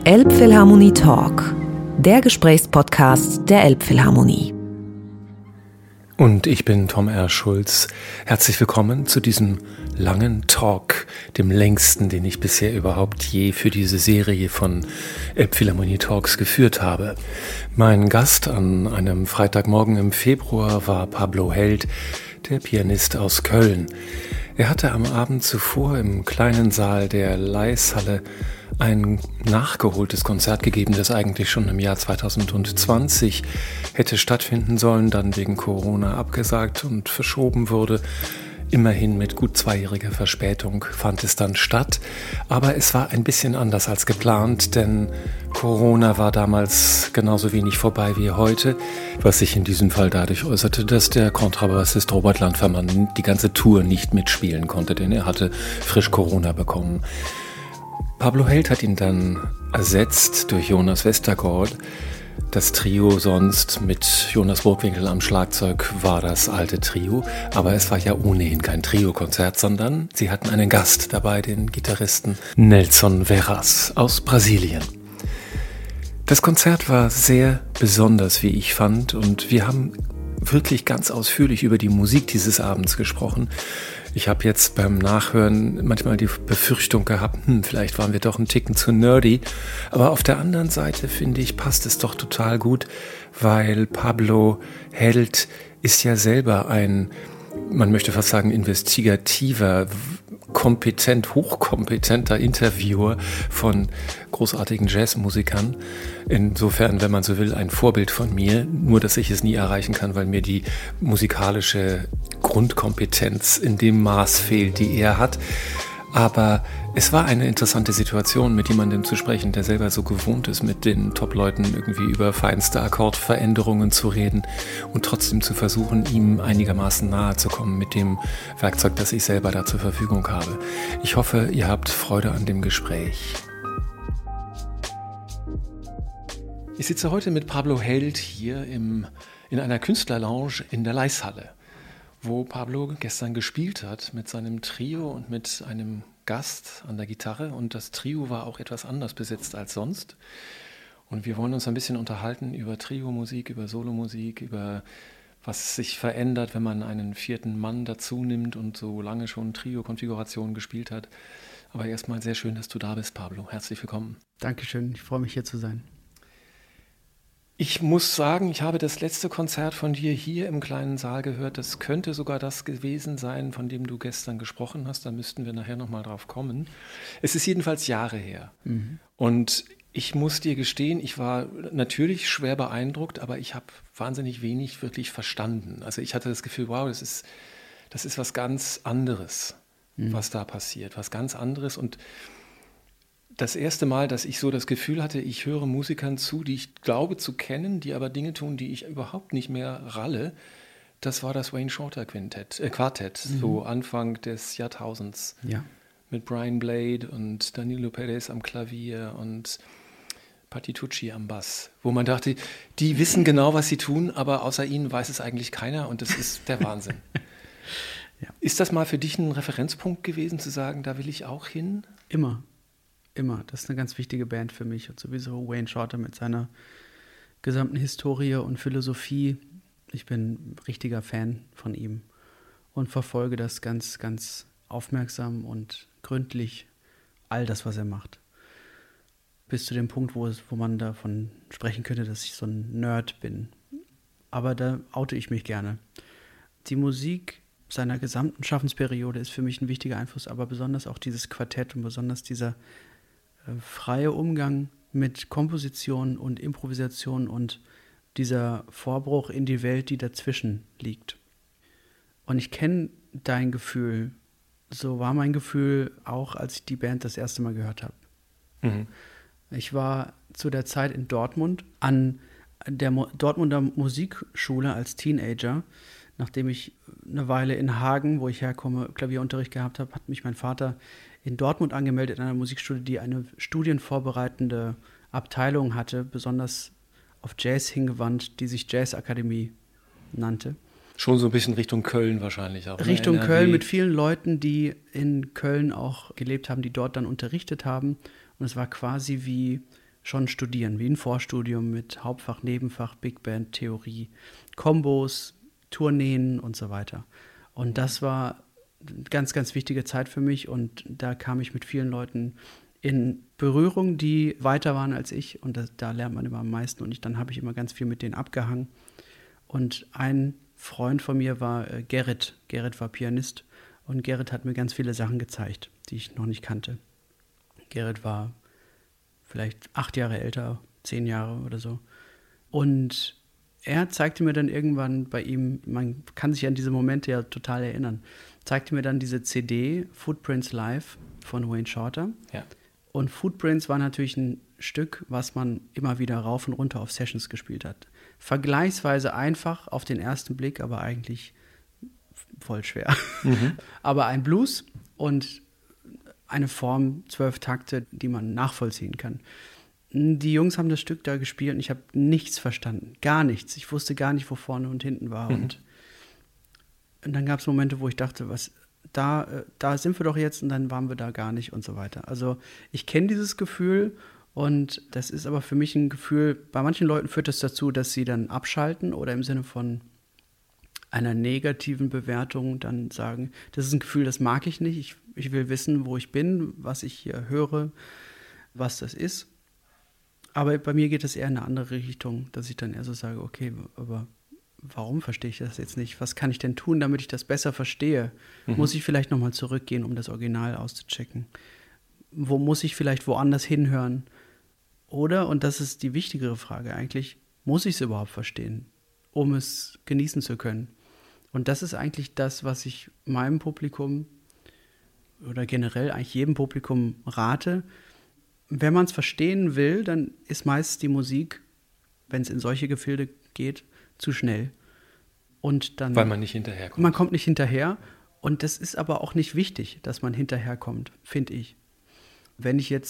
Elbphilharmonie Talk, der Gesprächspodcast der Elbphilharmonie. Und ich bin Tom R. Schulz. Herzlich willkommen zu diesem langen Talk, dem längsten, den ich bisher überhaupt je für diese Serie von Elbphilharmonie Talks geführt habe. Mein Gast an einem Freitagmorgen im Februar war Pablo Held, der Pianist aus Köln. Er hatte am Abend zuvor im kleinen Saal der Laeiszhalle ein nachgeholtes Konzert gegeben, das eigentlich schon im Jahr 2020 hätte stattfinden sollen, dann wegen Corona abgesagt und verschoben wurde. Immerhin mit gut 2-jähriger Verspätung fand es dann statt, aber es war ein bisschen anders als geplant, denn Corona war damals genauso wenig vorbei wie heute, was sich in diesem Fall dadurch äußerte, dass der Kontrabassist Robert Landfermann die ganze Tour nicht mitspielen konnte, denn er hatte frisch Corona bekommen. Pablo Held hat ihn dann ersetzt durch Jonas Westergaard. Das Trio sonst mit Jonas Burgwinkel am Schlagzeug war das alte Trio, aber es war ja ohnehin kein Trio-Konzert, sondern sie hatten einen Gast dabei, den Gitarristen Nelson Veras aus Brasilien. Das Konzert war sehr besonders, wie ich fand, und wir haben wirklich ganz ausführlich über die Musik dieses Abends gesprochen. Ich habe jetzt beim Nachhören manchmal die Befürchtung gehabt, vielleicht waren wir doch einen Ticken zu nerdy. Aber auf der anderen Seite, finde ich, passt es doch total gut, weil Pablo Held ist ja selber ein, man möchte fast sagen, investigativer, hochkompetenter Interviewer von großartigen Jazzmusikern. Insofern, wenn man so will, ein Vorbild von mir, nur dass ich es nie erreichen kann, weil mir die musikalische Grundkompetenz in dem Maß fehlt, die er hat. Aber es war eine interessante Situation, mit jemandem zu sprechen, der selber so gewohnt ist, mit den Top-Leuten irgendwie über feinste Akkordveränderungen zu reden und trotzdem zu versuchen, ihm einigermaßen nahe zu kommen mit dem Werkzeug, das ich selber da zur Verfügung habe. Ich hoffe, ihr habt Freude an dem Gespräch. Ich sitze heute mit Pablo Held hier in einer Künstlerlounge in der Laeiszhalle, wo Pablo gestern gespielt hat mit seinem Trio und mit einem Gast an der Gitarre. Und das Trio war auch etwas anders besetzt als sonst. Und wir wollen uns ein bisschen unterhalten über Trio-Musik, über Solomusik, über was sich verändert, wenn man einen 4. Mann dazu nimmt und so lange schon Trio-Konfigurationen gespielt hat. Aber erstmal sehr schön, dass du da bist, Pablo. Herzlich willkommen. Dankeschön, ich freue mich, hier zu sein. Ich muss sagen, ich habe das letzte Konzert von dir hier im kleinen Saal gehört. Das könnte sogar das gewesen sein, von dem du gestern gesprochen hast. Da müssten wir nachher nochmal drauf kommen. Es ist jedenfalls Jahre her. Und ich muss dir gestehen, ich war natürlich schwer beeindruckt, aber ich habe wahnsinnig wenig wirklich verstanden. Also ich hatte das Gefühl, wow, das ist was ganz anderes, was da passiert. Was ganz anderes. Und das erste Mal, dass ich so das Gefühl hatte, ich höre Musikern zu, die ich glaube zu kennen, die aber Dinge tun, die ich überhaupt nicht mehr ralle, das war das Wayne Shorter Quartett, so Anfang des Jahrtausends. Ja. Mit Brian Blade und Danilo Perez am Klavier und Patti Tucci am Bass, wo man dachte, die wissen genau, was sie tun, aber außer ihnen weiß es eigentlich keiner und das ist der Wahnsinn. Ja. Ist das mal für dich ein Referenzpunkt gewesen, zu sagen, da will ich auch hin? Immer. Das ist eine ganz wichtige Band für mich und sowieso Wayne Shorter mit seiner gesamten Historie und Philosophie. Ich bin ein richtiger Fan von ihm und verfolge das ganz, ganz aufmerksam und gründlich, all das, was er macht. Bis zu dem Punkt, wo man davon sprechen könnte, dass ich so ein Nerd bin. Aber da oute ich mich gerne. Die Musik seiner gesamten Schaffensperiode ist für mich ein wichtiger Einfluss, aber besonders auch dieses Quartett und besonders dieser freie Umgang mit Komposition und Improvisation und dieser Vorbruch in die Welt, die dazwischen liegt. Und ich kenne dein Gefühl. So war mein Gefühl auch, als ich die Band das erste Mal gehört habe. Ich war zu der Zeit in Dortmund an der Dortmunder Musikschule als Teenager. Nachdem ich eine Weile in Hagen, wo ich herkomme, Klavierunterricht gehabt habe, hat mich mein Vater in Dortmund angemeldet in einer Musikschule, die eine studienvorbereitende Abteilung hatte, besonders auf Jazz hingewandt, die sich Jazzakademie nannte. Schon so ein bisschen Richtung Köln wahrscheinlich auch. Richtung NRW. Köln mit vielen Leuten, die in Köln auch gelebt haben, die dort dann unterrichtet haben. Und es war quasi wie schon studieren, wie ein Vorstudium mit Hauptfach, Nebenfach, Big Band, Theorie, Kombos, Tourneen und so weiter. Und das war eine ganz, ganz wichtige Zeit für mich und da kam ich mit vielen Leuten in Berührung, die weiter waren als ich und da lernt man immer am meisten und dann habe ich immer ganz viel mit denen abgehangen. Und ein Freund von mir war Gerrit. Gerrit war Pianist und Gerrit hat mir ganz viele Sachen gezeigt, die ich noch nicht kannte. Gerrit war vielleicht 8 Jahre älter, 10 Jahre oder so. Und er zeigte mir dann irgendwann bei ihm, man kann sich an diese Momente ja total erinnern, zeigte mir dann diese CD Footprints Live von Wayne Shorter. Ja. Und Footprints war natürlich ein Stück, was man immer wieder rauf und runter auf Sessions gespielt hat. Vergleichsweise einfach auf den ersten Blick, aber eigentlich voll schwer. Aber ein Blues und eine Form, 12 Takte, die man nachvollziehen kann. Die Jungs haben das Stück da gespielt und ich habe nichts verstanden. Gar nichts. Ich wusste gar nicht, wo vorne und hinten war. Und dann gab es Momente, wo ich dachte, da sind wir doch jetzt und dann waren wir da gar nicht und so weiter. Also ich kenne dieses Gefühl und das ist aber für mich ein Gefühl, bei manchen Leuten führt das dazu, dass sie dann abschalten oder im Sinne von einer negativen Bewertung dann sagen, das ist ein Gefühl, das mag ich nicht. Ich will wissen, wo ich bin, was ich hier höre, was das ist. Aber bei mir geht es eher in eine andere Richtung, dass ich dann eher so sage, okay, aber warum verstehe ich das jetzt nicht? Was kann ich denn tun, damit ich das besser verstehe? Muss ich vielleicht nochmal zurückgehen, um das Original auszuchecken? Wo muss ich vielleicht woanders hinhören? Oder, und das ist die wichtigere Frage eigentlich, muss ich es überhaupt verstehen, um es genießen zu können? Und das ist eigentlich das, was ich meinem Publikum oder generell eigentlich jedem Publikum rate. Wenn man es verstehen will, dann ist meist die Musik, wenn es in solche Gefilde geht, zu schnell. Und dann, weil man nicht hinterherkommt. Man kommt nicht hinterher. Und das ist aber auch nicht wichtig, dass man hinterherkommt, finde ich. Wenn ich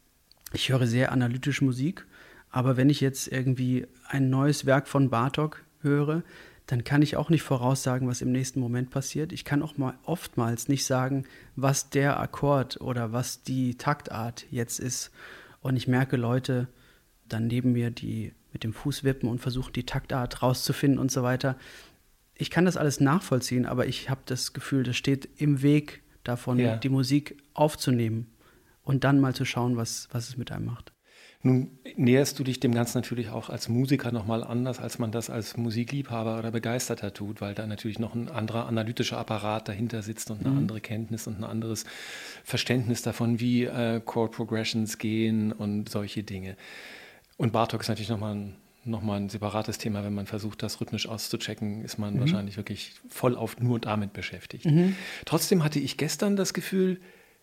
höre sehr analytisch Musik, aber wenn ich jetzt irgendwie ein neues Werk von Bartók höre, dann kann ich auch nicht voraussagen, was im nächsten Moment passiert. Ich kann auch mal oftmals nicht sagen, was der Akkord oder was die Taktart jetzt ist. Und ich merke Leute dann neben mir, die mit dem Fuß wippen und versuchen, die Taktart rauszufinden und so weiter. Ich kann das alles nachvollziehen, aber ich habe das Gefühl, das steht im Weg davon, die Musik aufzunehmen und dann mal zu schauen, was es mit einem macht. Nun näherst du dich dem Ganzen natürlich auch als Musiker nochmal anders, als man das als Musikliebhaber oder Begeisterter tut, weil da natürlich noch ein anderer analytischer Apparat dahinter sitzt und eine andere Kenntnis und ein anderes Verständnis davon, wie Chord Progressions gehen und solche Dinge. Und Bartók ist natürlich nochmal ein separates Thema. Wenn man versucht, das rhythmisch auszuchecken, ist man wahrscheinlich wirklich voll auf nur damit beschäftigt. Trotzdem hatte ich gestern das Gefühl,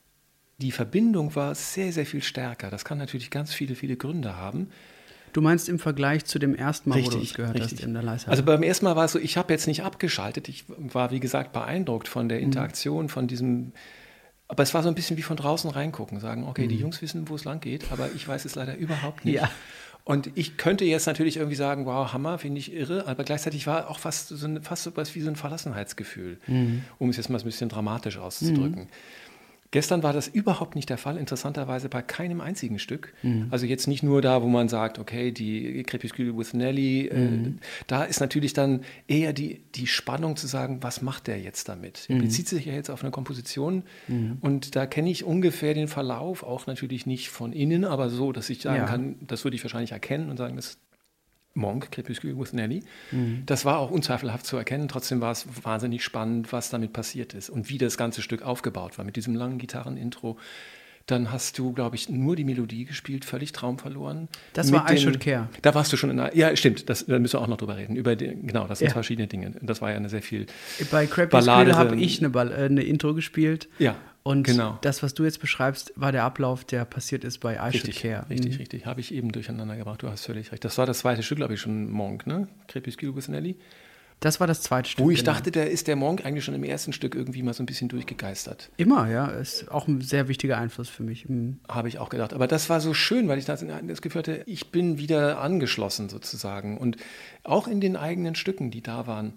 die Verbindung war sehr, sehr viel stärker. Das kann natürlich ganz viele, viele Gründe haben. Du meinst im Vergleich zu dem ersten Mal, wo du es gehört hast in der Leistung? Also beim ersten Mal war es so, ich habe jetzt nicht abgeschaltet. Ich war, wie gesagt, beeindruckt von der Interaktion, von diesem. Aber es war so ein bisschen wie von draußen reingucken, sagen, okay, die Jungs wissen, wo es lang geht, aber ich weiß es leider überhaupt nicht. Ja. Und ich könnte jetzt natürlich irgendwie sagen, wow, Hammer, finde ich irre, aber gleichzeitig war auch fast so was wie so ein Verlassenheitsgefühl, um es jetzt mal ein bisschen dramatisch auszudrücken. Gestern war das überhaupt nicht der Fall, interessanterweise bei keinem einzigen Stück. Also jetzt nicht nur da, wo man sagt, okay, die Crépuscule with Nelly, da ist natürlich dann eher die Spannung zu sagen, was macht der jetzt damit? Bezieht sich ja jetzt auf eine Komposition und da kenne ich ungefähr den Verlauf, auch natürlich nicht von innen, aber so, dass ich sagen kann, das würde ich wahrscheinlich erkennen und sagen, das Monk, Crépuscule with Nelly. Das war auch unzweifelhaft zu erkennen. Trotzdem war es wahnsinnig spannend, was damit passiert ist und wie das ganze Stück aufgebaut war mit diesem langen Gitarrenintro. Dann hast du, glaube ich, nur die Melodie gespielt, völlig traumverloren. Das war I Should Care. Da warst du schon ja, stimmt, da müssen wir auch noch drüber reden. Genau, das sind verschiedene Dinge. Das war ja eine sehr viel Bei Crépuscule habe ich eine Intro gespielt. Ja. Und das, was du jetzt beschreibst, war der Ablauf, der passiert ist bei I Should Care. Richtig. Habe ich eben durcheinander gebracht. Du hast völlig recht. Das war das zweite Stück, glaube ich, schon Monk, ne? Crépuscule with Nelly. Das war das zweite Stück. Wo ich dachte, da ist der Monk eigentlich schon im ersten Stück irgendwie mal so ein bisschen durchgegeistert. Immer, ja. Ist auch ein sehr wichtiger Einfluss für mich. Habe ich auch gedacht. Aber das war so schön, weil ich das Gefühl hatte, ich bin wieder angeschlossen sozusagen. Und auch in den eigenen Stücken, die da waren,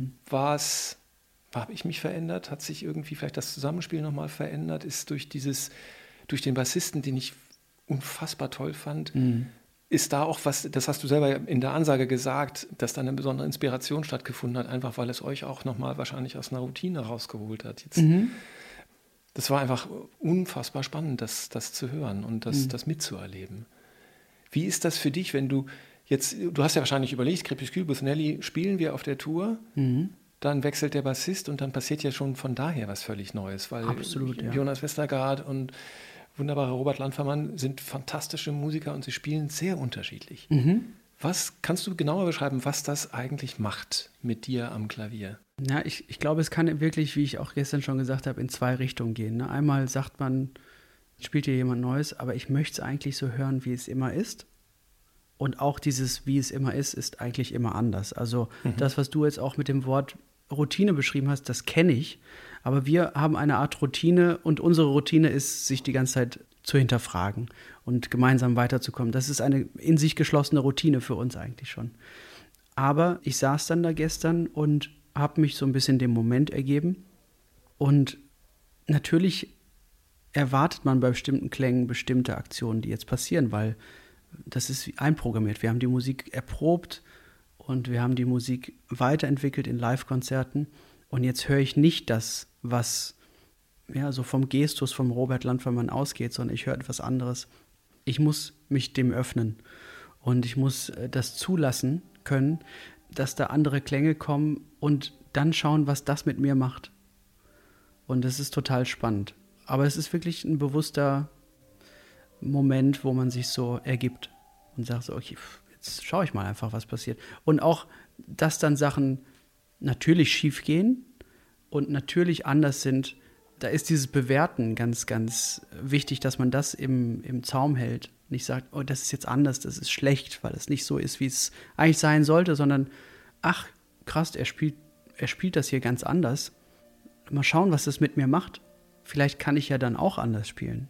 habe ich mich verändert? Hat sich irgendwie vielleicht das Zusammenspiel nochmal verändert? Ist durch den Bassisten, den ich unfassbar toll fand, ist da auch was, das hast du selber in der Ansage gesagt, dass da eine besondere Inspiration stattgefunden hat, einfach weil es euch auch nochmal wahrscheinlich aus einer Routine rausgeholt hat. Jetzt, das war einfach unfassbar spannend, das zu hören und das mitzuerleben. Wie ist das für dich, wenn du jetzt, du hast ja wahrscheinlich überlegt, Crepuscule, Busnelli spielen wir auf der Tour, dann wechselt der Bassist und dann passiert ja schon von daher was völlig Neues, weil Absolut, ja. Jonas Westergaard und wunderbarer Robert Landfermann sind fantastische Musiker und sie spielen sehr unterschiedlich. Was kannst du genauer beschreiben, was das eigentlich macht mit dir am Klavier? Ja, ich glaube, es kann wirklich, wie ich auch gestern schon gesagt habe, in zwei Richtungen gehen. Ne? Einmal sagt man, spielt hier jemand Neues, aber ich möchte es eigentlich so hören, wie es immer ist. Und auch dieses, wie es immer ist eigentlich immer anders. Also das, was du jetzt auch mit dem Wort Routine beschrieben hast, das kenne ich. Aber wir haben eine Art Routine und unsere Routine ist, sich die ganze Zeit zu hinterfragen und gemeinsam weiterzukommen. Das ist eine in sich geschlossene Routine für uns eigentlich schon. Aber ich saß dann da gestern und habe mich so ein bisschen dem Moment ergeben. Und natürlich erwartet man bei bestimmten Klängen bestimmte Aktionen, die jetzt passieren, weil das ist einprogrammiert. Wir haben die Musik erprobt und wir haben die Musik weiterentwickelt in Live-Konzerten. Und jetzt höre ich nicht das, was ja so vom Gestus vom Robert Landfermann ausgeht, sondern ich höre etwas anderes. Ich muss mich dem öffnen und ich muss das zulassen können, dass da andere Klänge kommen und dann schauen, was das mit mir macht. Und das ist total spannend. Aber es ist wirklich ein bewusster Moment, wo man sich so ergibt und sagt so, okay, jetzt schaue ich mal einfach, was passiert. Und auch, dass dann Sachen natürlich schief gehen und natürlich anders sind, da ist dieses Bewerten ganz, ganz wichtig, dass man das im Zaum hält. Nicht sagt, oh, das ist jetzt anders, das ist schlecht, weil es nicht so ist, wie es eigentlich sein sollte, sondern, ach, krass, er spielt das hier ganz anders. Mal schauen, was das mit mir macht. Vielleicht kann ich ja dann auch anders spielen.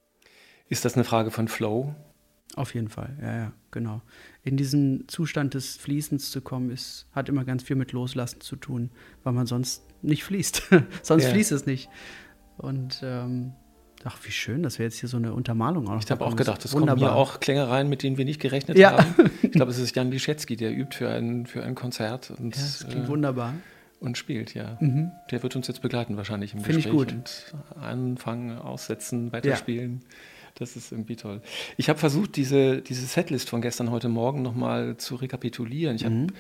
Ist das eine Frage von Flow? Auf jeden Fall, ja, genau. In diesen Zustand des Fließens zu kommen, hat immer ganz viel mit Loslassen zu tun, weil man sonst nicht fließt. Sonst fließt es nicht. Und ach, wie schön, dass wir jetzt hier so eine Untermalung auch. Ich habe auch gedacht, es wunderbar. kommen hier auch Klänge rein, mit denen wir nicht gerechnet haben. Ich glaube, es ist Jan Liszewski, der übt für ein Konzert. Und, ja, das klingt wunderbar. Und spielt, ja. Der wird uns jetzt begleiten wahrscheinlich im Finde Gespräch. Ich gut. Und anfangen, aussetzen, weiterspielen. Ja. Das ist irgendwie toll. Ich habe versucht, diese Setlist von gestern, heute Morgen nochmal zu rekapitulieren. Ich habe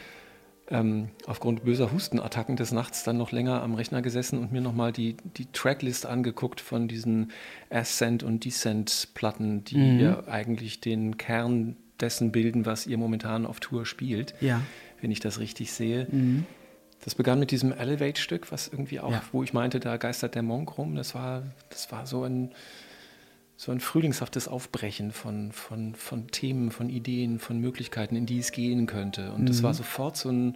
aufgrund böser Hustenattacken des Nachts dann noch länger am Rechner gesessen und mir nochmal die Tracklist angeguckt von diesen Ascent- und Descent-Platten, die ja eigentlich den Kern dessen bilden, was ihr momentan auf Tour spielt, wenn ich das richtig sehe. Das begann mit diesem Elevate-Stück, was irgendwie auch, wo ich meinte, da geistert der Monk rum. Das war so ein frühlingshaftes Aufbrechen von Themen, von Ideen, von Möglichkeiten, in die es gehen könnte. Und das war sofort so ein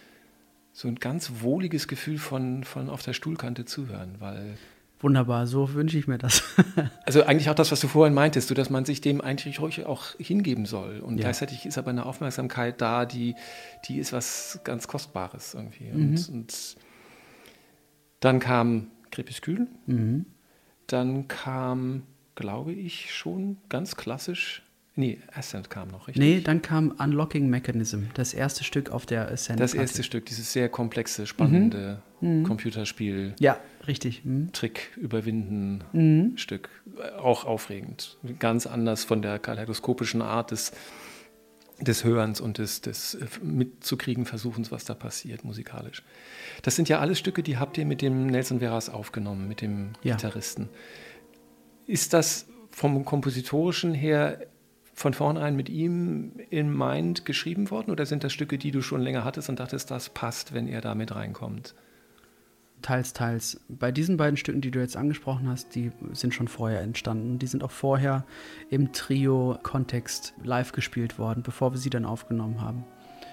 ganz wohliges Gefühl von auf der Stuhlkante zuhören, weil... Wunderbar, so wünsche ich mir das. Also eigentlich auch das, was du vorhin meintest, dass man sich dem eigentlich ruhig auch hingeben soll. Und gleichzeitig ist aber eine Aufmerksamkeit da, die ist was ganz Kostbares irgendwie. Und dann kam Crepuscule, dann kam... glaube ich, schon ganz klassisch. Nee, Ascent kam noch, richtig? Nee, dann kam Unlocking Mechanism, das erste Stück auf der Ascent. Das erste Stück, dieses sehr komplexe, spannende Computerspiel. Ja, richtig. Trick überwinden Stück. Auch aufregend. Ganz anders von der kaleidoskopischen Art des Hörens und des mitzukriegen Versuchens, was da passiert, musikalisch. Das sind ja alles Stücke, die habt ihr mit dem Nelson Veras aufgenommen, mit dem Gitarristen. Ist das vom Kompositorischen her von vornherein mit ihm in Mind geschrieben worden oder sind das Stücke, die du schon länger hattest und dachtest, das passt, wenn er da mit reinkommt? Teils, teils. Bei diesen beiden Stücken, die du jetzt angesprochen hast, die sind schon vorher entstanden. Die sind auch vorher im Trio-Kontext live gespielt worden, bevor wir sie dann aufgenommen haben.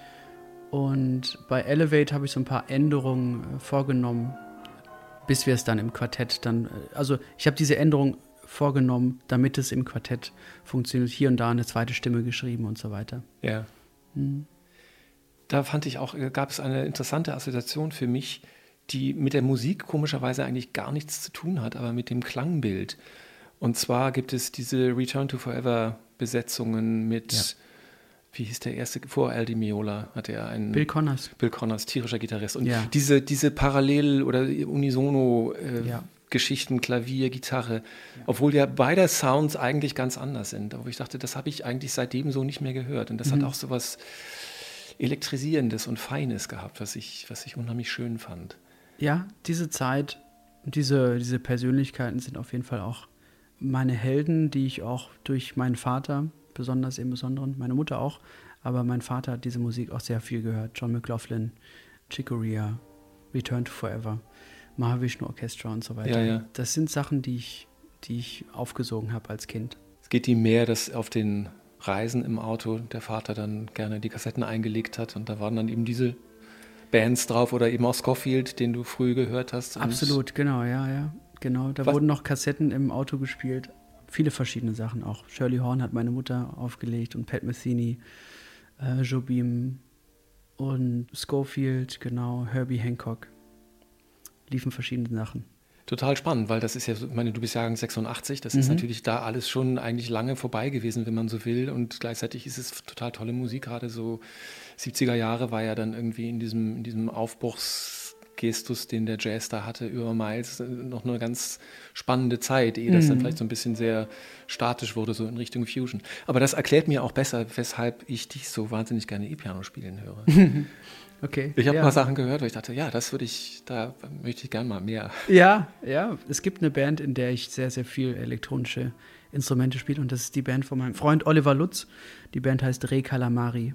Und bei Elevate habe ich so ein paar Änderungen vorgenommen, bis wir es dann im Quartett also ich habe diese Änderung vorgenommen, damit es im Quartett funktioniert. Hier und da eine zweite Stimme geschrieben und so weiter. Ja. Da fand ich auch, gab es eine interessante Assoziation für mich, die mit der Musik komischerweise eigentlich gar nichts zu tun hat, aber mit dem Klangbild. Und zwar gibt es diese Return to Forever Besetzungen mit, wie hieß der erste, vor Al Di Meola hatte er einen... Bill Connors, tierischer Gitarrist. Und diese Parallel- oder Unisono Geschichten, Klavier, Gitarre, obwohl ja beide Sounds eigentlich ganz anders sind. Aber ich dachte, das habe ich eigentlich seitdem so nicht mehr gehört. Und das hat auch so was Elektrisierendes und Feines gehabt, was ich unheimlich schön fand. Ja, diese Zeit, diese Persönlichkeiten sind auf jeden Fall auch meine Helden, die ich auch durch meinen Vater, besonders im Besonderen, meine Mutter auch, aber mein Vater hat diese Musik auch sehr viel gehört. John McLaughlin, Chick Corea, Return to Forever, Mahavishnu Orchestra und so weiter. Ja. Das sind Sachen, die ich aufgesogen habe als Kind. Es geht ihm mehr, dass auf den Reisen im Auto der Vater dann gerne die Kassetten eingelegt hat und da waren dann eben diese Bands drauf oder eben auch Scofield, den du früh gehört hast. Absolut, genau, ja. Genau, da wurden noch Kassetten im Auto gespielt. Viele verschiedene Sachen auch. Shirley Horn hat meine Mutter aufgelegt und Pat Metheny, Jobim und Scofield, genau, Herbie Hancock. Liefen verschiedene Sachen. Total spannend, weil das ist ja, ich meine, du bist Jahrgang 86, das ist natürlich da alles schon eigentlich lange vorbei gewesen, wenn man so will und gleichzeitig ist es total tolle Musik, gerade so 70er Jahre war ja dann irgendwie in diesem Aufbruchsgestus, den der Jazz da hatte über Miles, noch eine ganz spannende Zeit, ehe das dann vielleicht so ein bisschen sehr statisch wurde, so in Richtung Fusion. Aber das erklärt mir auch besser, weshalb ich dich so wahnsinnig gerne E-Piano spielen höre. Okay. Ich habe ein paar Sachen gehört, wo ich dachte, da möchte ich gerne mal mehr. Ja, es gibt eine Band, in der ich sehr, sehr viel elektronische Instrumente spiele und das ist die Band von meinem Freund Oliver Lutz. Die Band heißt Re Calamari.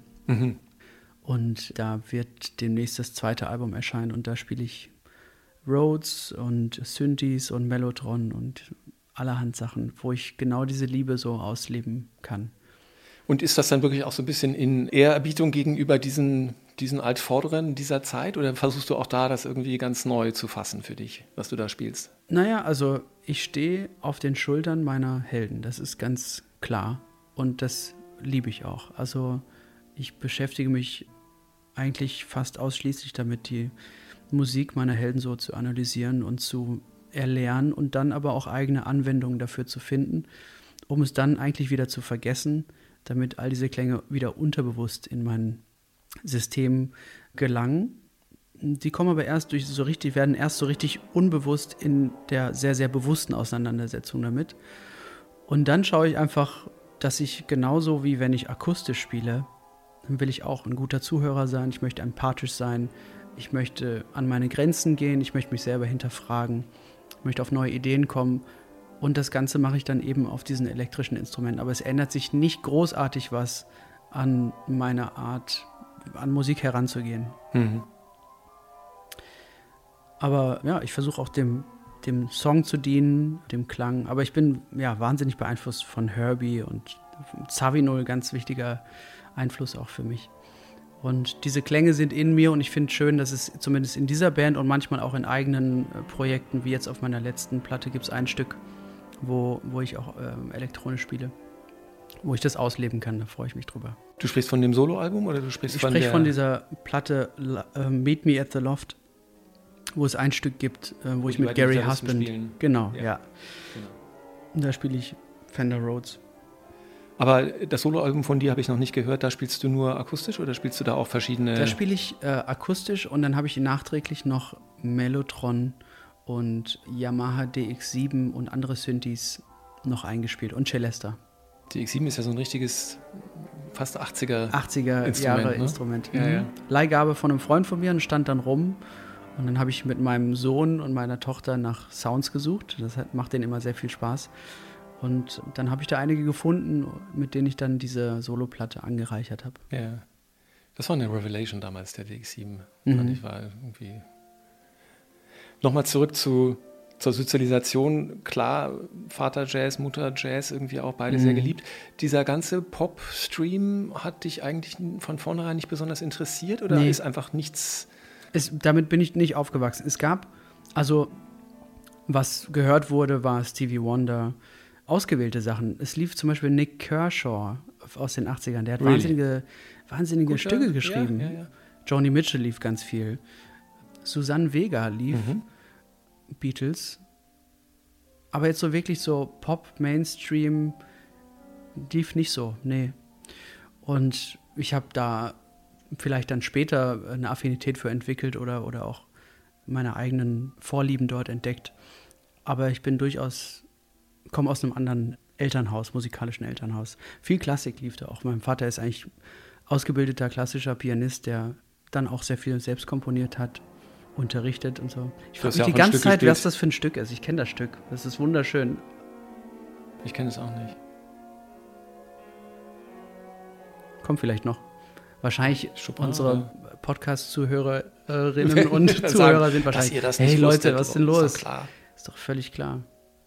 Und da wird demnächst das zweite Album erscheinen und da spiele ich Rhodes und Synthes und Mellotron und allerhand Sachen, wo ich genau diese Liebe so ausleben kann. Und ist das dann wirklich auch so ein bisschen in Ehrerbietung gegenüber diesen Altvorderen dieser Zeit oder versuchst du auch da das irgendwie ganz neu zu fassen für dich, was du da spielst? Naja, also ich stehe auf den Schultern meiner Helden, das ist ganz klar und das liebe ich auch. Also ich beschäftige mich eigentlich fast ausschließlich damit, die Musik meiner Helden so zu analysieren und zu erlernen und dann aber auch eigene Anwendungen dafür zu finden, um es dann eigentlich wieder zu vergessen, damit all diese Klänge wieder unterbewusst in mein System gelangen. Die kommen aber werden erst so richtig unbewusst in der sehr, sehr bewussten Auseinandersetzung damit. Und dann schaue ich einfach, dass ich genauso wie wenn ich akustisch spiele, dann will ich auch ein guter Zuhörer sein, ich möchte empathisch sein, ich möchte an meine Grenzen gehen, ich möchte mich selber hinterfragen, ich möchte auf neue Ideen kommen. Und das Ganze mache ich dann eben auf diesen elektrischen Instrumenten. Aber es ändert sich nicht großartig was an meiner Art, an Musik heranzugehen. Aber ja, ich versuche auch dem Song zu dienen, dem Klang. Aber ich bin wahnsinnig beeinflusst von Herbie und Zawinul, ganz wichtiger Einfluss auch für mich. Und diese Klänge sind in mir und ich finde es schön, dass es zumindest in dieser Band und manchmal auch in eigenen Projekten, wie jetzt auf meiner letzten Platte, gibt es ein Stück, wo ich auch elektronisch spiele, wo ich das ausleben kann, da freue ich mich drüber. Du sprichst von dem Soloalbum oder du sprichst von der... Ich spreche von dieser Platte Meet Me at the Loft, wo es ein Stück gibt, wo ich mit Gary Husband... Genau. Genau. Und da spiele ich Fender Rhodes. Aber das Soloalbum von dir habe ich noch nicht gehört, da spielst du nur akustisch oder spielst du da auch verschiedene... Da spiele ich akustisch und dann habe ich nachträglich noch Mellotron und Yamaha DX7 und andere Synthes noch eingespielt und Celesta. DX7 ist ja so ein richtiges, fast 80er Jahre Instrument. Ja. Leihgabe von einem Freund von mir und stand dann rum und dann habe ich mit meinem Sohn und meiner Tochter nach Sounds gesucht. Das macht denen immer sehr viel Spaß. Und dann habe ich da einige gefunden, mit denen ich dann diese Soloplatte angereichert habe. Ja, das war eine Revelation damals, der DX7. Fand ich, war irgendwie... Nochmal zurück zur Sozialisation. Klar, Vater Jazz, Mutter Jazz, irgendwie auch beide sehr geliebt. Dieser ganze Pop-Stream hat dich eigentlich von vornherein nicht besonders interessiert oder ist einfach nichts... Damit bin ich nicht aufgewachsen. Es gab, also was gehört wurde, war Stevie Wonder, ausgewählte Sachen. Es lief zum Beispiel Nick Kershaw aus den 80ern. Der hat wahnsinnige Stücke geschrieben. Ja. Joni Mitchell lief ganz viel. Susanne Vega lief, Beatles. Aber jetzt so wirklich so Pop, Mainstream lief nicht so, nee. Und ich habe da vielleicht dann später eine Affinität für entwickelt oder auch meine eigenen Vorlieben dort entdeckt. Aber ich bin komme aus einem anderen Elternhaus, musikalischen Elternhaus. Viel Klassik lief da auch. Mein Vater ist eigentlich ausgebildeter klassischer Pianist, der dann auch sehr viel selbst komponiert hat, unterrichtet und so. Ich frage mich die ganze Zeit, was das für ein Stück ist. Ich kenne das Stück. Das ist wunderschön. Ich kenne es auch nicht. Kommt vielleicht noch. Wahrscheinlich Chopin, unsere Podcast-Zuhörerinnen und Zuhörer sind wahrscheinlich, hey Leute, was ist denn los? Ist doch klar. Ist doch völlig klar.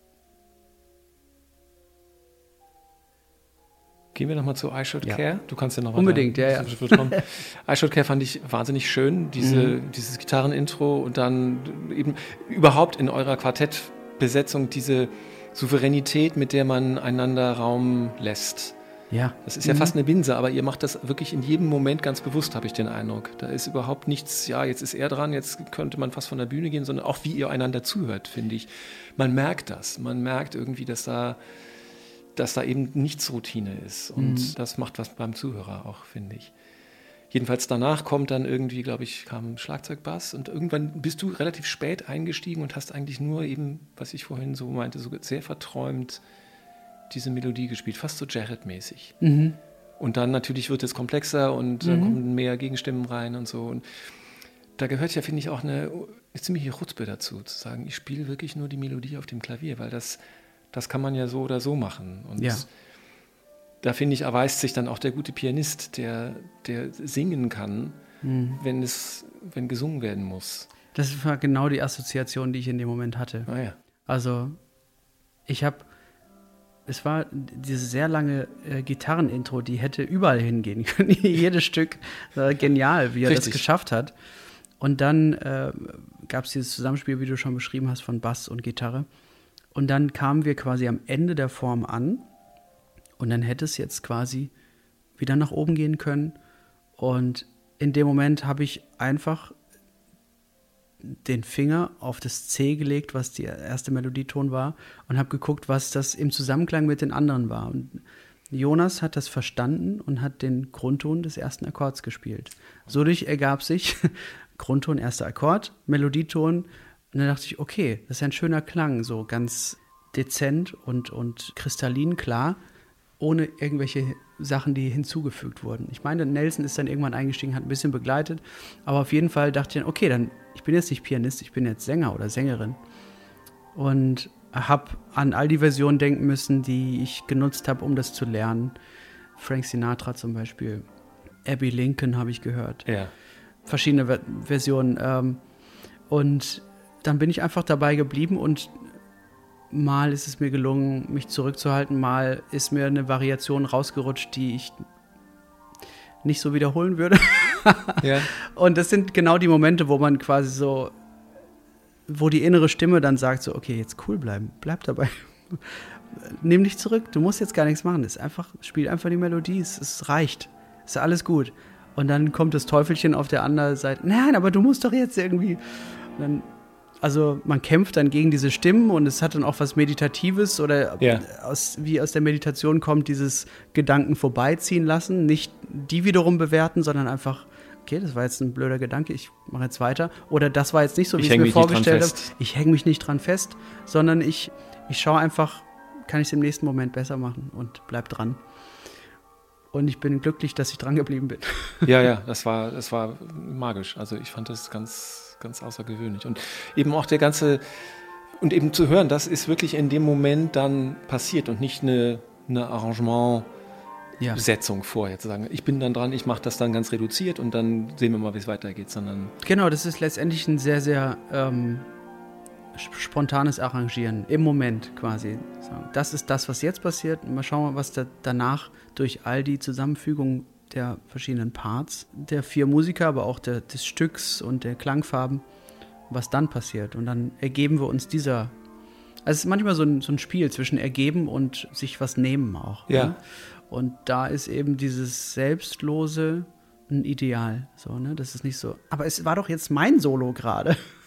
Gehen wir nochmal zu I Should Care. Du kannst ja noch unbedingt, ja. I Should Care fand ich wahnsinnig schön, dieses Gitarrenintro und dann eben überhaupt in eurer Quartettbesetzung diese Souveränität, mit der man einander Raum lässt. Ja. Das ist ja fast eine Binse, aber ihr macht das wirklich in jedem Moment ganz bewusst, habe ich den Eindruck. Da ist überhaupt nichts, ja, jetzt ist er dran, jetzt könnte man fast von der Bühne gehen, sondern auch wie ihr einander zuhört, finde ich. Man merkt das. Man merkt irgendwie, dass da eben nichts Routine ist. Und das macht was beim Zuhörer auch, finde ich. Jedenfalls danach kommt dann irgendwie, glaube ich, kam Schlagzeug, Bass und irgendwann bist du relativ spät eingestiegen und hast eigentlich nur eben, was ich vorhin so meinte, so sehr verträumt diese Melodie gespielt, fast so Jarrett-mäßig. Mhm. Und dann natürlich wird es komplexer und dann kommen mehr Gegenstimmen rein und so. Und da gehört ja, finde ich, auch eine ziemliche Chutzpe dazu, zu sagen, ich spiele wirklich nur die Melodie auf dem Klavier, weil das kann man ja so oder so machen. Und da, finde ich, erweist sich dann auch der gute Pianist, der singen kann, wenn gesungen werden muss. Das war genau die Assoziation, die ich in dem Moment hatte. Ah, ja. Also, es war diese sehr lange Gitarrenintro, die hätte überall hingehen können. Jedes Stück, genial, wie er das geschafft hat. Und dann gab es dieses Zusammenspiel, wie du schon beschrieben hast, von Bass und Gitarre. Und dann kamen wir quasi am Ende der Form an und dann hätte es jetzt quasi wieder nach oben gehen können. Und in dem Moment habe ich einfach den Finger auf das C gelegt, was der erste Melodieton war, und habe geguckt, was das im Zusammenklang mit den anderen war. Und Jonas hat das verstanden und hat den Grundton des ersten Akkords gespielt. So ergab sich Grundton, erster Akkord, Melodieton. Und dann dachte ich, okay, das ist ein schöner Klang, so ganz dezent und kristallin klar, ohne irgendwelche Sachen, die hinzugefügt wurden. Ich meine, Nelson ist dann irgendwann eingestiegen, hat ein bisschen begleitet, aber auf jeden Fall dachte ich dann, okay, ich bin jetzt nicht Pianist, ich bin jetzt Sänger oder Sängerin. Und habe an all die Versionen denken müssen, die ich genutzt habe, um das zu lernen. Frank Sinatra zum Beispiel, Abbey Lincoln habe ich gehört. Ja. Verschiedene Versionen. Und dann bin ich einfach dabei geblieben und mal ist es mir gelungen, mich zurückzuhalten, mal ist mir eine Variation rausgerutscht, die ich nicht so wiederholen würde. Ja. Und das sind genau die Momente, wo man quasi so, wo die innere Stimme dann sagt so, okay, jetzt cool bleiben, bleib dabei. Nimm dich zurück, du musst jetzt gar nichts machen. Spiel einfach die Melodie, es reicht, ist alles gut. Und dann kommt das Teufelchen auf der anderen Seite, nein, aber du musst doch jetzt irgendwie. Und dann, also man kämpft dann gegen diese Stimmen und es hat dann auch was Meditatives oder wie aus der Meditation kommt, dieses Gedanken vorbeiziehen lassen, nicht die wiederum bewerten, sondern einfach, okay, das war jetzt ein blöder Gedanke, ich mache jetzt weiter. Oder das war jetzt nicht so, wie ich es mir vorgestellt habe. Ich hänge mich nicht dran fest, sondern ich schaue einfach, kann ich es im nächsten Moment besser machen und bleib dran. Und ich bin glücklich, dass ich dran geblieben bin. Ja, das war magisch. Also ich fand das ganz außergewöhnlich. Und eben auch und eben zu hören, das ist wirklich in dem Moment dann passiert und nicht eine Arrangementsetzung vorher zu sagen, ich bin dann dran, ich mache das dann ganz reduziert und dann sehen wir mal, wie es weitergeht, sondern... Genau, das ist letztendlich ein sehr, sehr spontanes Arrangieren im Moment quasi. Das ist das, was jetzt passiert. Mal schauen, was danach durch all die Zusammenfügung der verschiedenen Parts, der 4 Musiker, aber auch des Stücks und der Klangfarben, was dann passiert. Und dann ergeben wir uns also es ist manchmal so ein Spiel zwischen ergeben und sich was nehmen auch. Ja. Ne? Und da ist eben dieses Selbstlose ein Ideal. So, ne? Das ist nicht so, aber es war doch jetzt mein Solo gerade.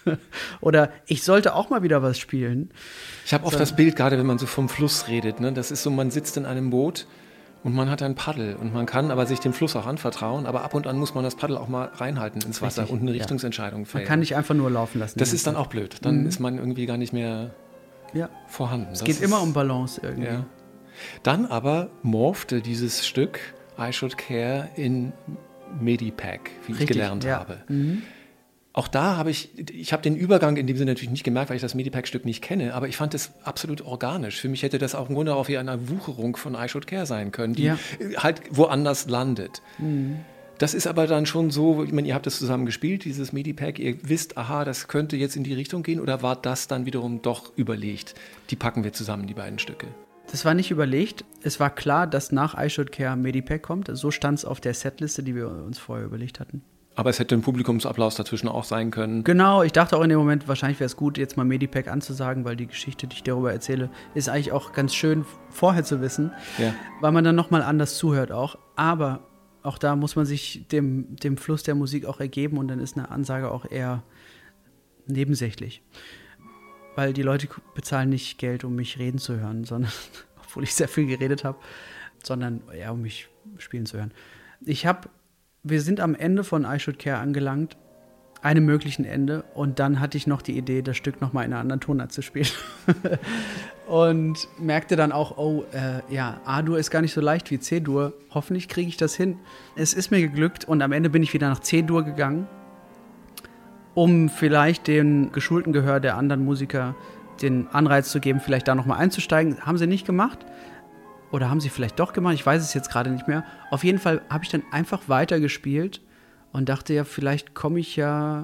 Oder ich sollte auch mal wieder was spielen. Ich habe oft das Bild, gerade wenn man so vom Fluss redet, ne? Das ist so, man sitzt in einem Boot und man hat ein Paddel und man kann aber sich dem Fluss auch anvertrauen, aber ab und an muss man das Paddel auch mal reinhalten ins Wasser und eine Richtungsentscheidung fällen. Man kann nicht einfach nur laufen lassen. Das ist dann auch blöd. Dann ist man irgendwie gar nicht mehr vorhanden. Es geht immer um Balance irgendwie. Ja. Dann aber morphte dieses Stück I Should Care in Medipack, wie ich gelernt habe. Auch da habe ich habe den Übergang in dem Sinne natürlich nicht gemerkt, weil ich das Medipack-Stück nicht kenne, aber ich fand es absolut organisch. Für mich hätte das auch im Grunde auch wie eine Wucherung von I Should Care sein können, die halt woanders landet. Das ist aber dann schon so, ich meine, ihr habt das zusammen gespielt, dieses Medipack, ihr wisst, aha, das könnte jetzt in die Richtung gehen, oder war das dann wiederum doch überlegt? Die packen wir zusammen, die beiden Stücke. Das war nicht überlegt. Es war klar, dass nach I Should Care Medipack kommt. So stand es auf der Setliste, die wir uns vorher überlegt hatten. Aber es hätte ein Publikumsapplaus dazwischen auch sein können. Genau, ich dachte auch in dem Moment, wahrscheinlich wäre es gut, jetzt mal Medipack anzusagen, weil die Geschichte, die ich darüber erzähle, ist eigentlich auch ganz schön vorher zu wissen, weil man dann nochmal anders zuhört auch. Aber auch da muss man sich dem Fluss der Musik auch ergeben und dann ist eine Ansage auch eher nebensächlich. Weil die Leute bezahlen nicht Geld, um mich reden zu hören, sondern, obwohl ich sehr viel geredet habe, sondern eher um mich spielen zu hören. Wir sind am Ende von I Should Care angelangt, einem möglichen Ende, und dann hatte ich noch die Idee, das Stück nochmal in einer anderen Tonart zu spielen. Und merkte dann auch, A-Dur ist gar nicht so leicht wie C-Dur, hoffentlich kriege ich das hin. Es ist mir geglückt und am Ende bin ich wieder nach C-Dur gegangen, um vielleicht dem geschulten Gehör der anderen Musiker den Anreiz zu geben, vielleicht da nochmal einzusteigen. Haben sie nicht gemacht. Oder haben sie vielleicht doch gemacht? Ich weiß es jetzt gerade nicht mehr. Auf jeden Fall habe ich dann einfach weitergespielt und dachte ja, vielleicht komme ich ja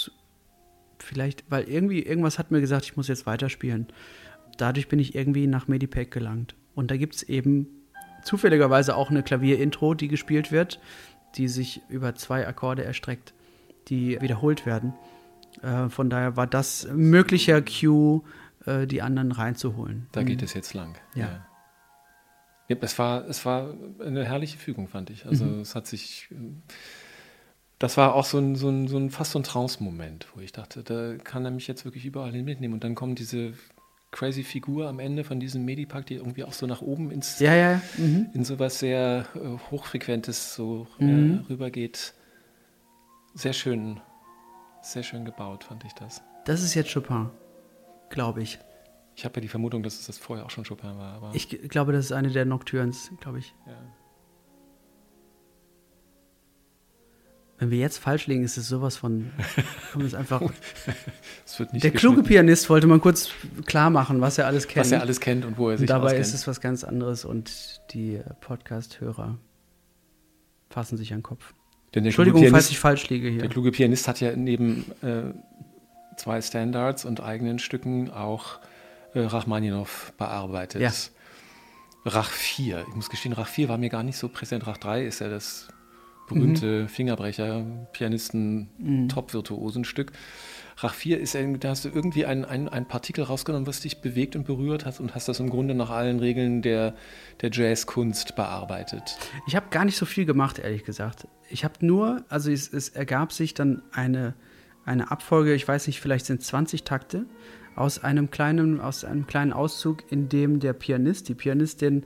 weil irgendwas hat mir gesagt, ich muss jetzt weiterspielen. Dadurch bin ich irgendwie nach Medipack gelangt. Und da gibt es eben zufälligerweise auch eine Klavierintro, die gespielt wird, die sich über 2 Akkorde erstreckt, die wiederholt werden. Von daher war das ein möglicher Cue, die anderen reinzuholen. Da geht es jetzt lang. Ja. Ja, es war eine herrliche Fügung, fand ich. Also es hat sich, das war auch fast so ein Trance-Moment, wo ich dachte, da kann er mich jetzt wirklich überall hin mitnehmen. Und dann kommt diese crazy Figur am Ende von diesem Medipack, die irgendwie auch so nach oben in sowas sehr Hochfrequentes so rübergeht. Sehr schön gebaut, fand ich das. Das ist jetzt Chopin, glaube ich. Ich habe ja die Vermutung, dass es das vorher auch schon Chopin war. Aber ich glaube, das ist eine der Nocturnes, glaube ich. Ja. Wenn wir jetzt falsch liegen, ist es sowas von... Es einfach, es wird nicht der kluge Pianist wollte mal kurz klar machen, was er alles kennt. Was er alles kennt und wo er sich dabei auskennt. Ist es was ganz anderes und die Podcast-Hörer fassen sich an den Kopf. Denn Entschuldigung, falls ich falsch liege hier. Der kluge Pianist hat ja neben 2 Standards und eigenen Stücken auch Rachmaninow bearbeitet. Ja. Rach 4. Ich muss gestehen, Rach 4 war mir gar nicht so präsent. Rach 3 ist ja das berühmte Fingerbrecher-Pianisten-Top-Virtuosenstück. Rach 4 ist, da hast du irgendwie ein Partikel rausgenommen, was dich bewegt und berührt hat und hast das im Grunde nach allen Regeln der Jazzkunst bearbeitet. Ich habe gar nicht so viel gemacht, ehrlich gesagt. Ich habe nur, also es ergab sich dann eine Abfolge, ich weiß nicht, vielleicht sind 20 Takte, aus einem kleinen Auszug, in dem die Pianistin,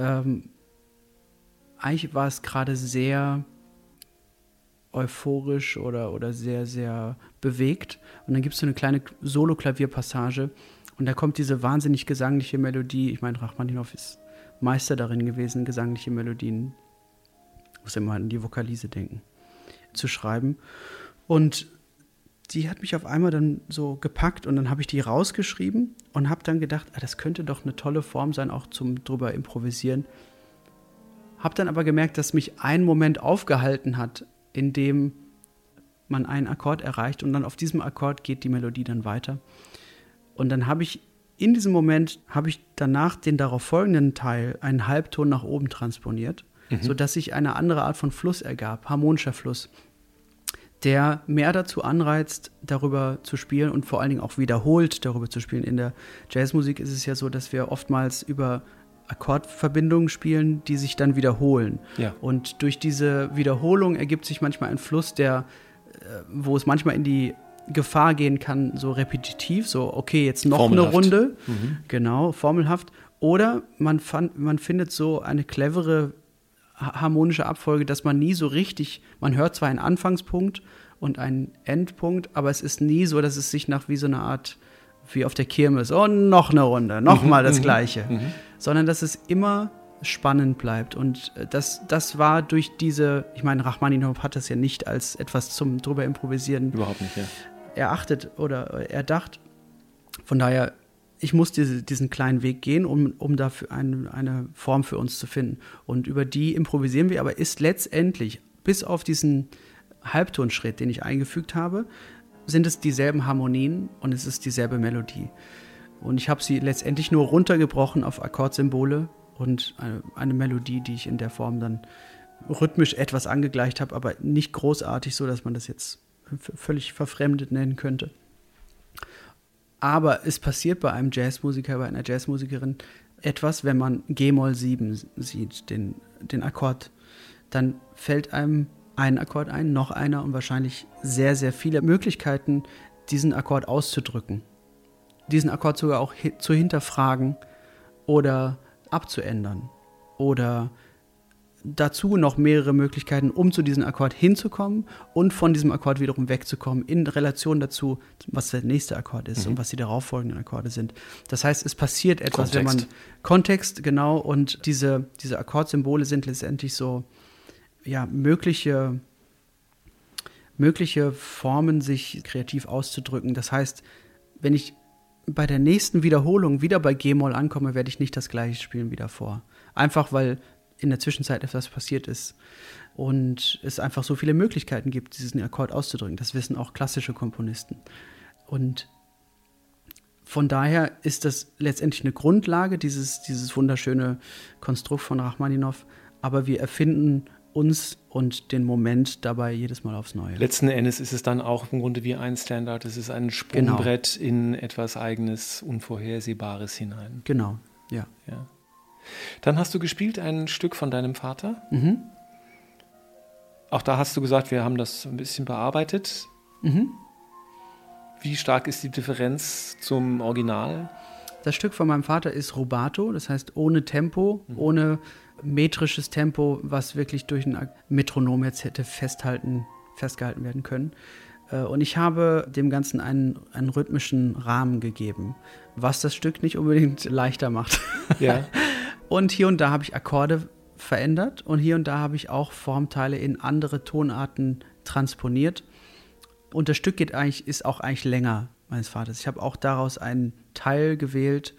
eigentlich war es gerade sehr euphorisch oder sehr, sehr bewegt. Und dann gibt es so eine kleine Solo-Klavierpassage und da kommt diese wahnsinnig gesangliche Melodie. Ich meine, Rachmaninow ist Meister darin gewesen, gesangliche Melodien, muss immer an die Vokalise denken, zu schreiben. Und die hat mich auf einmal dann so gepackt und dann habe ich die rausgeschrieben und habe dann gedacht, das könnte doch eine tolle Form sein, auch zum drüber improvisieren. Habe dann aber gemerkt, dass mich ein Moment aufgehalten hat, in dem man einen Akkord erreicht und dann auf diesem Akkord geht die Melodie dann weiter. Und dann habe ich in diesem Moment, danach den darauf folgenden Teil einen Halbton nach oben transponiert, sodass sich eine andere Art von Fluss ergab, harmonischer Fluss, der mehr dazu anreizt, darüber zu spielen und vor allen Dingen auch wiederholt darüber zu spielen. In der Jazzmusik ist es ja so, dass wir oftmals über Akkordverbindungen spielen, die sich dann wiederholen. Ja. Und durch diese Wiederholung ergibt sich manchmal ein Fluss, wo es manchmal in die Gefahr gehen kann, so repetitiv, so okay, jetzt noch Formelhaft. eine Runde, genau, formelhaft. Oder man findet so eine clevere harmonische Abfolge, dass man nie so richtig, man hört zwar einen Anfangspunkt und einen Endpunkt, aber es ist nie so, dass es sich nach wie so eine Art, wie auf der Kirmes, oh, noch eine Runde, nochmal das Gleiche, sondern dass es immer spannend bleibt. Und das war durch diese, ich meine, Rachmaninow hat das ja nicht als etwas zum drüber improvisieren Überhaupt nicht, ja. erachtet oder erdacht. Von daher, ich muss diesen kleinen Weg gehen, um dafür eine Form für uns zu finden. Und über die improvisieren wir, aber ist letztendlich, bis auf diesen Halbtonschritt, den ich eingefügt habe, sind es dieselben Harmonien und es ist dieselbe Melodie. Und ich habe sie letztendlich nur runtergebrochen auf Akkordsymbole und eine Melodie, die ich in der Form dann rhythmisch etwas angegleicht habe, aber nicht großartig, so dass man das jetzt völlig verfremdet nennen könnte. Aber es passiert bei einem Jazzmusiker, bei einer Jazzmusikerin etwas, wenn man G-Moll 7 sieht, den Akkord, dann fällt einem ein Akkord ein, noch einer und wahrscheinlich sehr, sehr viele Möglichkeiten, diesen Akkord auszudrücken. Diesen Akkord sogar auch zu hinterfragen oder abzuändern. Oder dazu noch mehrere Möglichkeiten, um zu diesem Akkord hinzukommen und von diesem Akkord wiederum wegzukommen, in Relation dazu, was der nächste Akkord ist und was die darauffolgenden Akkorde sind. Das heißt, es passiert etwas, wenn man Kontext, genau, und diese Akkordsymbole sind letztendlich so, ja, mögliche Formen, sich kreativ auszudrücken. Das heißt, wenn ich bei der nächsten Wiederholung wieder bei G-Moll ankomme, werde ich nicht das gleiche spielen wie davor. Einfach, weil in der Zwischenzeit etwas passiert ist und es einfach so viele Möglichkeiten gibt, diesen Akkord auszudrücken. Das wissen auch klassische Komponisten. Und von daher ist das letztendlich eine Grundlage, dieses wunderschöne Konstrukt von Rachmaninow, aber wir erfinden uns und den Moment dabei jedes Mal aufs Neue. Letzten Endes ist es dann auch im Grunde wie ein Standard. Es ist ein Sprungbrett in etwas Eigenes, Unvorhersehbares hinein. Genau, ja. Dann hast du gespielt ein Stück von deinem Vater. Auch da hast du gesagt, wir haben das ein bisschen bearbeitet. Wie stark ist die Differenz zum Original? Das Stück von meinem Vater ist Rubato, das heißt ohne Tempo, ohne metrisches Tempo, was wirklich durch ein Metronom jetzt hätte festgehalten werden können. Und ich habe dem Ganzen einen rhythmischen Rahmen gegeben, was das Stück nicht unbedingt leichter macht. Ja. Und hier und da habe ich Akkorde verändert und hier und da habe ich auch Formteile in andere Tonarten transponiert. Und das Stück ist auch eigentlich länger meines Vaters. Ich habe auch daraus einen Teil gewählt,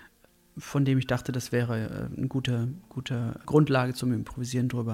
von dem ich dachte, das wäre eine gute Grundlage zum Improvisieren drüber.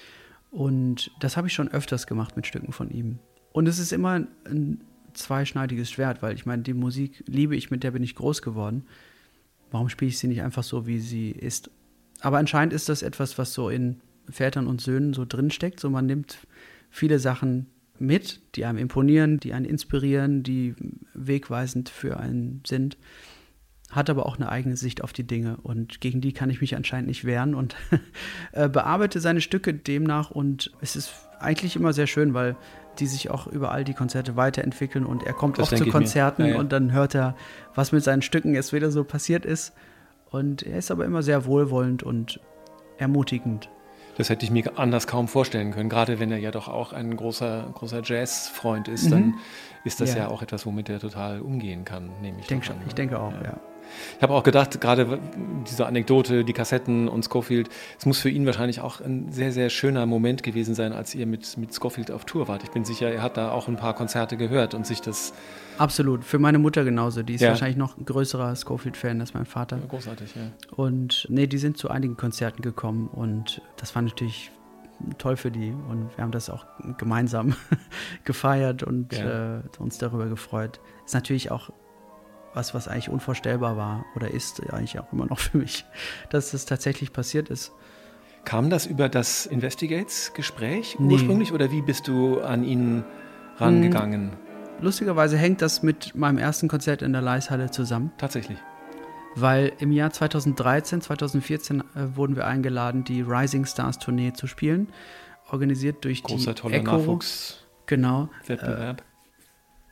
Und das habe ich schon öfters gemacht mit Stücken von ihm. Und es ist immer ein zweischneidiges Schwert, weil ich meine, die Musik liebe ich, mit der bin ich groß geworden. Warum spiele ich sie nicht einfach so, wie sie ist? Aber anscheinend ist das etwas, was so in Vätern und Söhnen so drinsteckt. So, man nimmt viele Sachen mit, die einem imponieren, die einen inspirieren, die wegweisend für einen sind, hat aber auch eine eigene Sicht auf die Dinge und gegen die kann ich mich anscheinend nicht wehren und bearbeite seine Stücke demnach und es ist eigentlich immer sehr schön, weil die sich auch über all die Konzerte weiterentwickeln und er kommt oft zu Konzerten und dann hört er, was mit seinen Stücken jetzt wieder so passiert ist und er ist aber immer sehr wohlwollend und ermutigend. Das hätte ich mir anders kaum vorstellen können. Gerade wenn er ja doch auch ein großer Jazz-Freund ist, dann ist das ja auch etwas, womit er total umgehen kann, nehme ich an. Ich denke auch, ja. Ich habe auch gedacht, gerade diese Anekdote, die Kassetten und Scofield, es muss für ihn wahrscheinlich auch ein sehr, sehr schöner Moment gewesen sein, als ihr mit Scofield auf Tour wart. Ich bin sicher, er hat da auch ein paar Konzerte gehört und sich das... Absolut, für meine Mutter genauso. Die ist wahrscheinlich noch ein größerer Scofield-Fan als mein Vater. Ja, großartig, ja. Und die sind zu einigen Konzerten gekommen und das war natürlich toll für die und wir haben das auch gemeinsam gefeiert und uns darüber gefreut. Ist natürlich auch was eigentlich unvorstellbar war oder ist eigentlich auch immer noch für mich, dass es tatsächlich passiert ist. Kam das über das Investigates-Gespräch ursprünglich oder wie bist du an ihn rangegangen? Lustigerweise hängt das mit meinem ersten Konzert in der Leishalle zusammen. Tatsächlich. Weil im Jahr 2013, 2014 wurden wir eingeladen, die Rising Stars Tournee zu spielen, organisiert durch großer, die toller Echo. Nachwuchswettbewerb. Genau.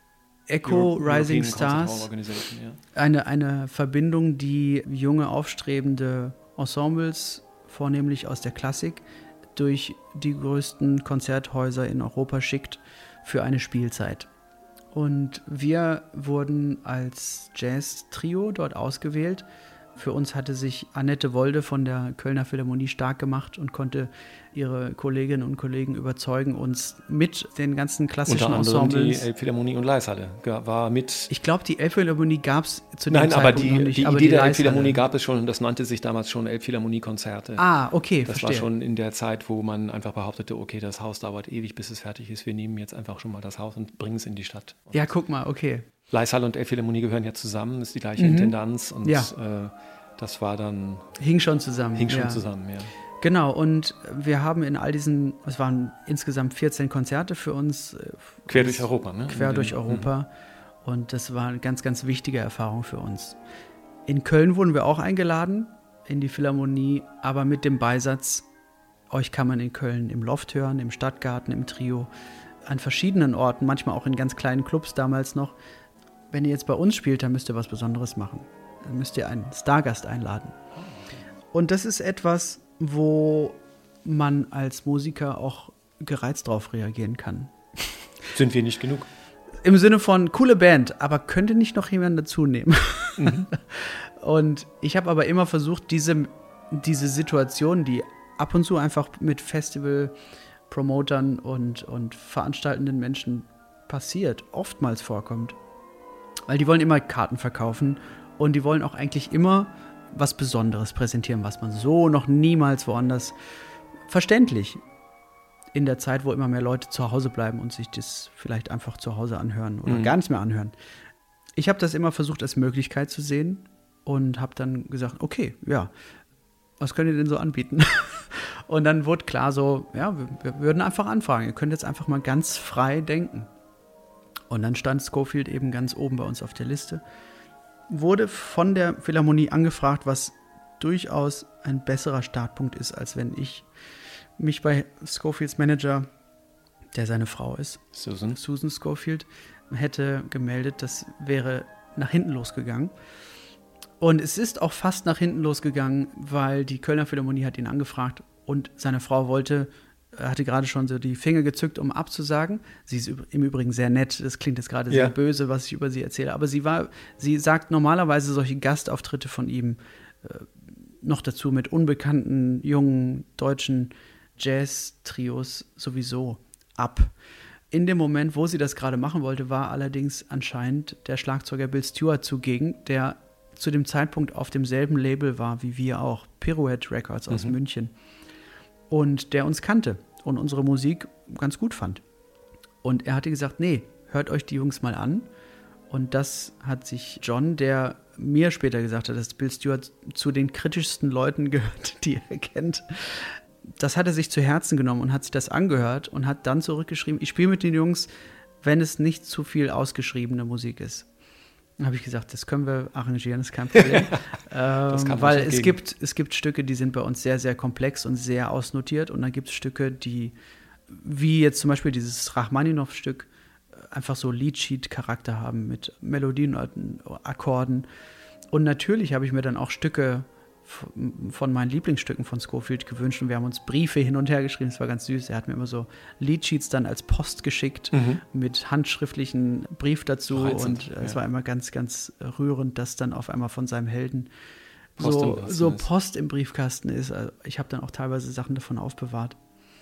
ECHO Rising Stars, eine Verbindung, die junge, aufstrebende Ensembles, vornehmlich aus der Klassik, durch die größten Konzerthäuser in Europa schickt für eine Spielzeit. Und wir wurden als Jazz-Trio dort ausgewählt. Für uns hatte sich Annette Wolde von der Kölner Philharmonie stark gemacht und konnte ihre Kolleginnen und Kollegen überzeugen, uns mit den ganzen klassischen Ensembles. Die Elbphilharmonie und Leishalle war mit. Ich glaube, die Elbphilharmonie gab es zu dem Zeitpunkt aber noch nicht. Die Idee der Elbphilharmonie gab es schon und das nannte sich damals schon Elbphilharmonie-Konzerte. Okay, das verstehe. Das war schon in der Zeit, wo man einfach behauptete, okay, das Haus dauert ewig, bis es fertig ist. Wir nehmen jetzt einfach schon mal das Haus und bringen es in die Stadt. Und ja, guck mal, okay. Leishalle und Elbphilharmonie gehören ja zusammen, ist die gleiche Intendanz und das war dann. Hing schon zusammen. Ja. Genau, und wir haben in all diesen, es waren insgesamt 14 Konzerte für uns. Quer durch Europa, ne? Quer durch Europa. Und das war eine ganz, ganz wichtige Erfahrung für uns. In Köln wurden wir auch eingeladen, in die Philharmonie, aber mit dem Beisatz, euch kann man in Köln im Loft hören, im Stadtgarten, im Trio, an verschiedenen Orten, manchmal auch in ganz kleinen Clubs damals noch. Wenn ihr jetzt bei uns spielt, dann müsst ihr was Besonderes machen. Dann müsst ihr einen Stargast einladen. Und das ist etwas, wo man als Musiker auch gereizt drauf reagieren kann. Sind wir nicht genug? Im Sinne von, coole Band, aber könnte nicht noch jemand dazu nehmen? Und ich habe aber immer versucht, diese Situation, die ab und zu einfach mit Festival-Promotern und veranstaltenden Menschen passiert, oftmals vorkommt. Weil die wollen immer Karten verkaufen und die wollen auch eigentlich immer was Besonderes präsentieren, was man so noch niemals woanders, verständlich, in der Zeit, wo immer mehr Leute zu Hause bleiben und sich das vielleicht einfach zu Hause anhören oder gar nicht mehr anhören. Ich habe das immer versucht als Möglichkeit zu sehen und habe dann gesagt, okay, ja, was könnt ihr denn so anbieten? Und dann wurde klar so, ja, wir würden einfach anfragen, ihr könnt jetzt einfach mal ganz frei denken. Und dann stand Scofield eben ganz oben bei uns auf der Liste. Wurde von der Philharmonie angefragt, was durchaus ein besserer Startpunkt ist, als wenn ich mich bei Scofields Manager, der seine Frau ist, Susan Scofield, hätte gemeldet. Das wäre nach hinten losgegangen. Und es ist auch fast nach hinten losgegangen, weil die Kölner Philharmonie hat ihn angefragt und seine Frau hatte gerade schon so die Finger gezückt, um abzusagen. Sie ist im Übrigen sehr nett. Das klingt jetzt gerade sehr böse, was ich über sie erzähle. Aber sie sagt normalerweise solche Gastauftritte von ihm noch dazu mit unbekannten, jungen, deutschen Jazz-Trios sowieso ab. In dem Moment, wo sie das gerade machen wollte, war allerdings anscheinend der Schlagzeuger Bill Stewart zugegen, der zu dem Zeitpunkt auf demselben Label war wie wir auch, Pirouette Records aus München. Und der uns kannte und unsere Musik ganz gut fand. Und er hatte gesagt, nee, hört euch die Jungs mal an. Und das hat sich John, der mir später gesagt hat, dass Bill Stewart zu den kritischsten Leuten gehört, die er kennt, das hat er sich zu Herzen genommen und hat sich das angehört und hat dann zurückgeschrieben, ich spiele mit den Jungs, wenn es nicht zu viel ausgeschriebene Musik ist. Dann habe ich gesagt, das können wir arrangieren, das ist kein Problem. Weil es gibt Stücke, die sind bei uns sehr, sehr komplex und sehr ausnotiert. Und dann gibt es Stücke, die, wie jetzt zum Beispiel dieses Rachmaninow-Stück, einfach so Leadsheet-Charakter haben mit Melodien und Akkorden. Und natürlich habe ich mir dann auch Stücke von meinen Lieblingsstücken von Scofield gewünscht und wir haben uns Briefe hin und her geschrieben, das war ganz süß. Er hat mir immer so Leadsheets dann als Post geschickt mit handschriftlichen Brief dazu und es war immer ganz, ganz rührend, dass dann auf einmal von seinem Helden Post im Briefkasten ist. Also ich habe dann auch teilweise Sachen davon aufbewahrt.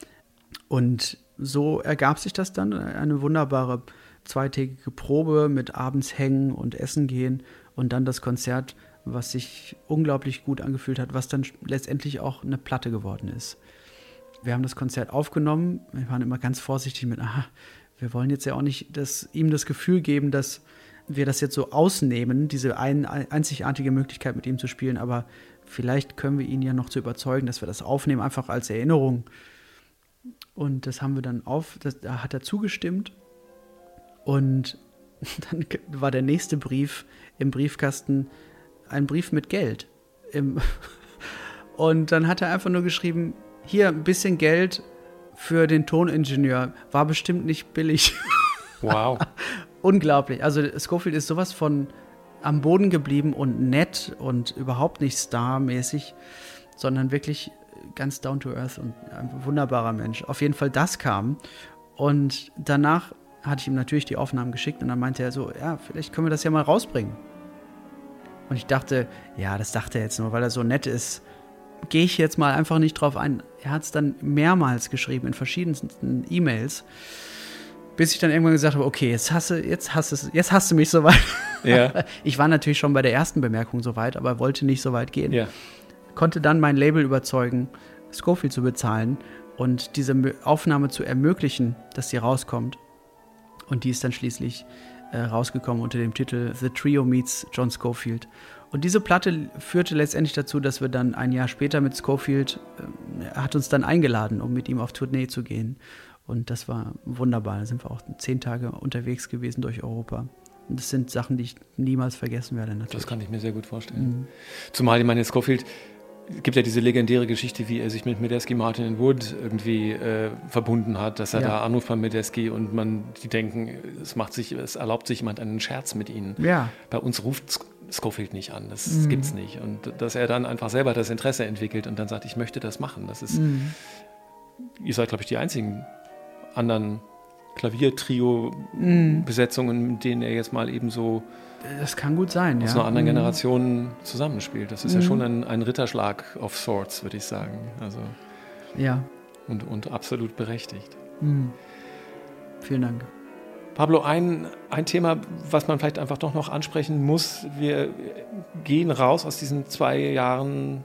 Und so ergab sich das dann, eine wunderbare zweitägige Probe mit abends hängen und essen gehen und dann das Konzert, was sich unglaublich gut angefühlt hat, was dann letztendlich auch eine Platte geworden ist. Wir haben das Konzert aufgenommen, wir waren immer ganz vorsichtig mit, wir wollen jetzt ja auch nicht ihm das Gefühl geben, dass wir das jetzt so ausnehmen, diese einzigartige Möglichkeit mit ihm zu spielen, aber vielleicht können wir ihn ja noch zu überzeugen, dass wir das aufnehmen, einfach als Erinnerung. Und das haben wir dann da hat er zugestimmt und dann war der nächste Brief im Briefkasten ein Brief mit Geld. Und dann hat er einfach nur geschrieben, hier ein bisschen Geld für den Toningenieur, war bestimmt nicht billig. Wow. unglaublich. Also Scofield ist sowas von am Boden geblieben und nett und überhaupt nicht starmäßig, sondern wirklich ganz down to earth und ein wunderbarer Mensch. Auf jeden Fall, das kam. Und danach hatte ich ihm natürlich die Aufnahmen geschickt und dann meinte er so, ja, vielleicht können wir das ja mal rausbringen. Und ich dachte, ja, das dachte er jetzt nur, weil er so nett ist. Gehe ich jetzt mal einfach nicht drauf ein. Er hat es dann mehrmals geschrieben in verschiedensten E-Mails, bis ich dann irgendwann gesagt habe, okay, jetzt hast du mich soweit. Ja. Ich war natürlich schon bei der ersten Bemerkung soweit, aber wollte nicht so weit gehen. Ja. Konnte dann mein Label überzeugen, Scofield zu bezahlen und diese Aufnahme zu ermöglichen, dass sie rauskommt. Und die ist dann schließlich rausgekommen unter dem Titel The Trio Meets John Scofield. Und diese Platte führte letztendlich dazu, dass wir dann ein Jahr später mit Scofield, er hat uns dann eingeladen, um mit ihm auf Tournee zu gehen. Und das war wunderbar. Da sind wir auch 10 Tage unterwegs gewesen durch Europa. Und das sind Sachen, die ich niemals vergessen werde. Natürlich. Das kann ich mir sehr gut vorstellen. Zumal, ich meine, Scofield, es gibt ja diese legendäre Geschichte, wie er sich mit Medeski, Martin & Wood irgendwie verbunden hat, dass er da anruft bei Medeski und die denken, es erlaubt sich jemand einen Scherz mit ihnen. Ja. Bei uns ruft Scofield nicht an, das gibt's nicht. Und dass er dann einfach selber das Interesse entwickelt und dann sagt, ich möchte das machen. Das ist, ihr seid, glaube ich, die einzigen anderen Klaviertrio-Besetzungen, mit denen er jetzt mal eben so das kann gut sein, aus einer anderen Generation zusammenspielt. Das ist ja schon ein Ritterschlag of sorts, würde ich sagen. Also, ja. Und absolut berechtigt. Vielen Dank. Pablo, ein Thema, was man vielleicht einfach doch noch ansprechen muss. Wir gehen raus aus diesen 2 Jahren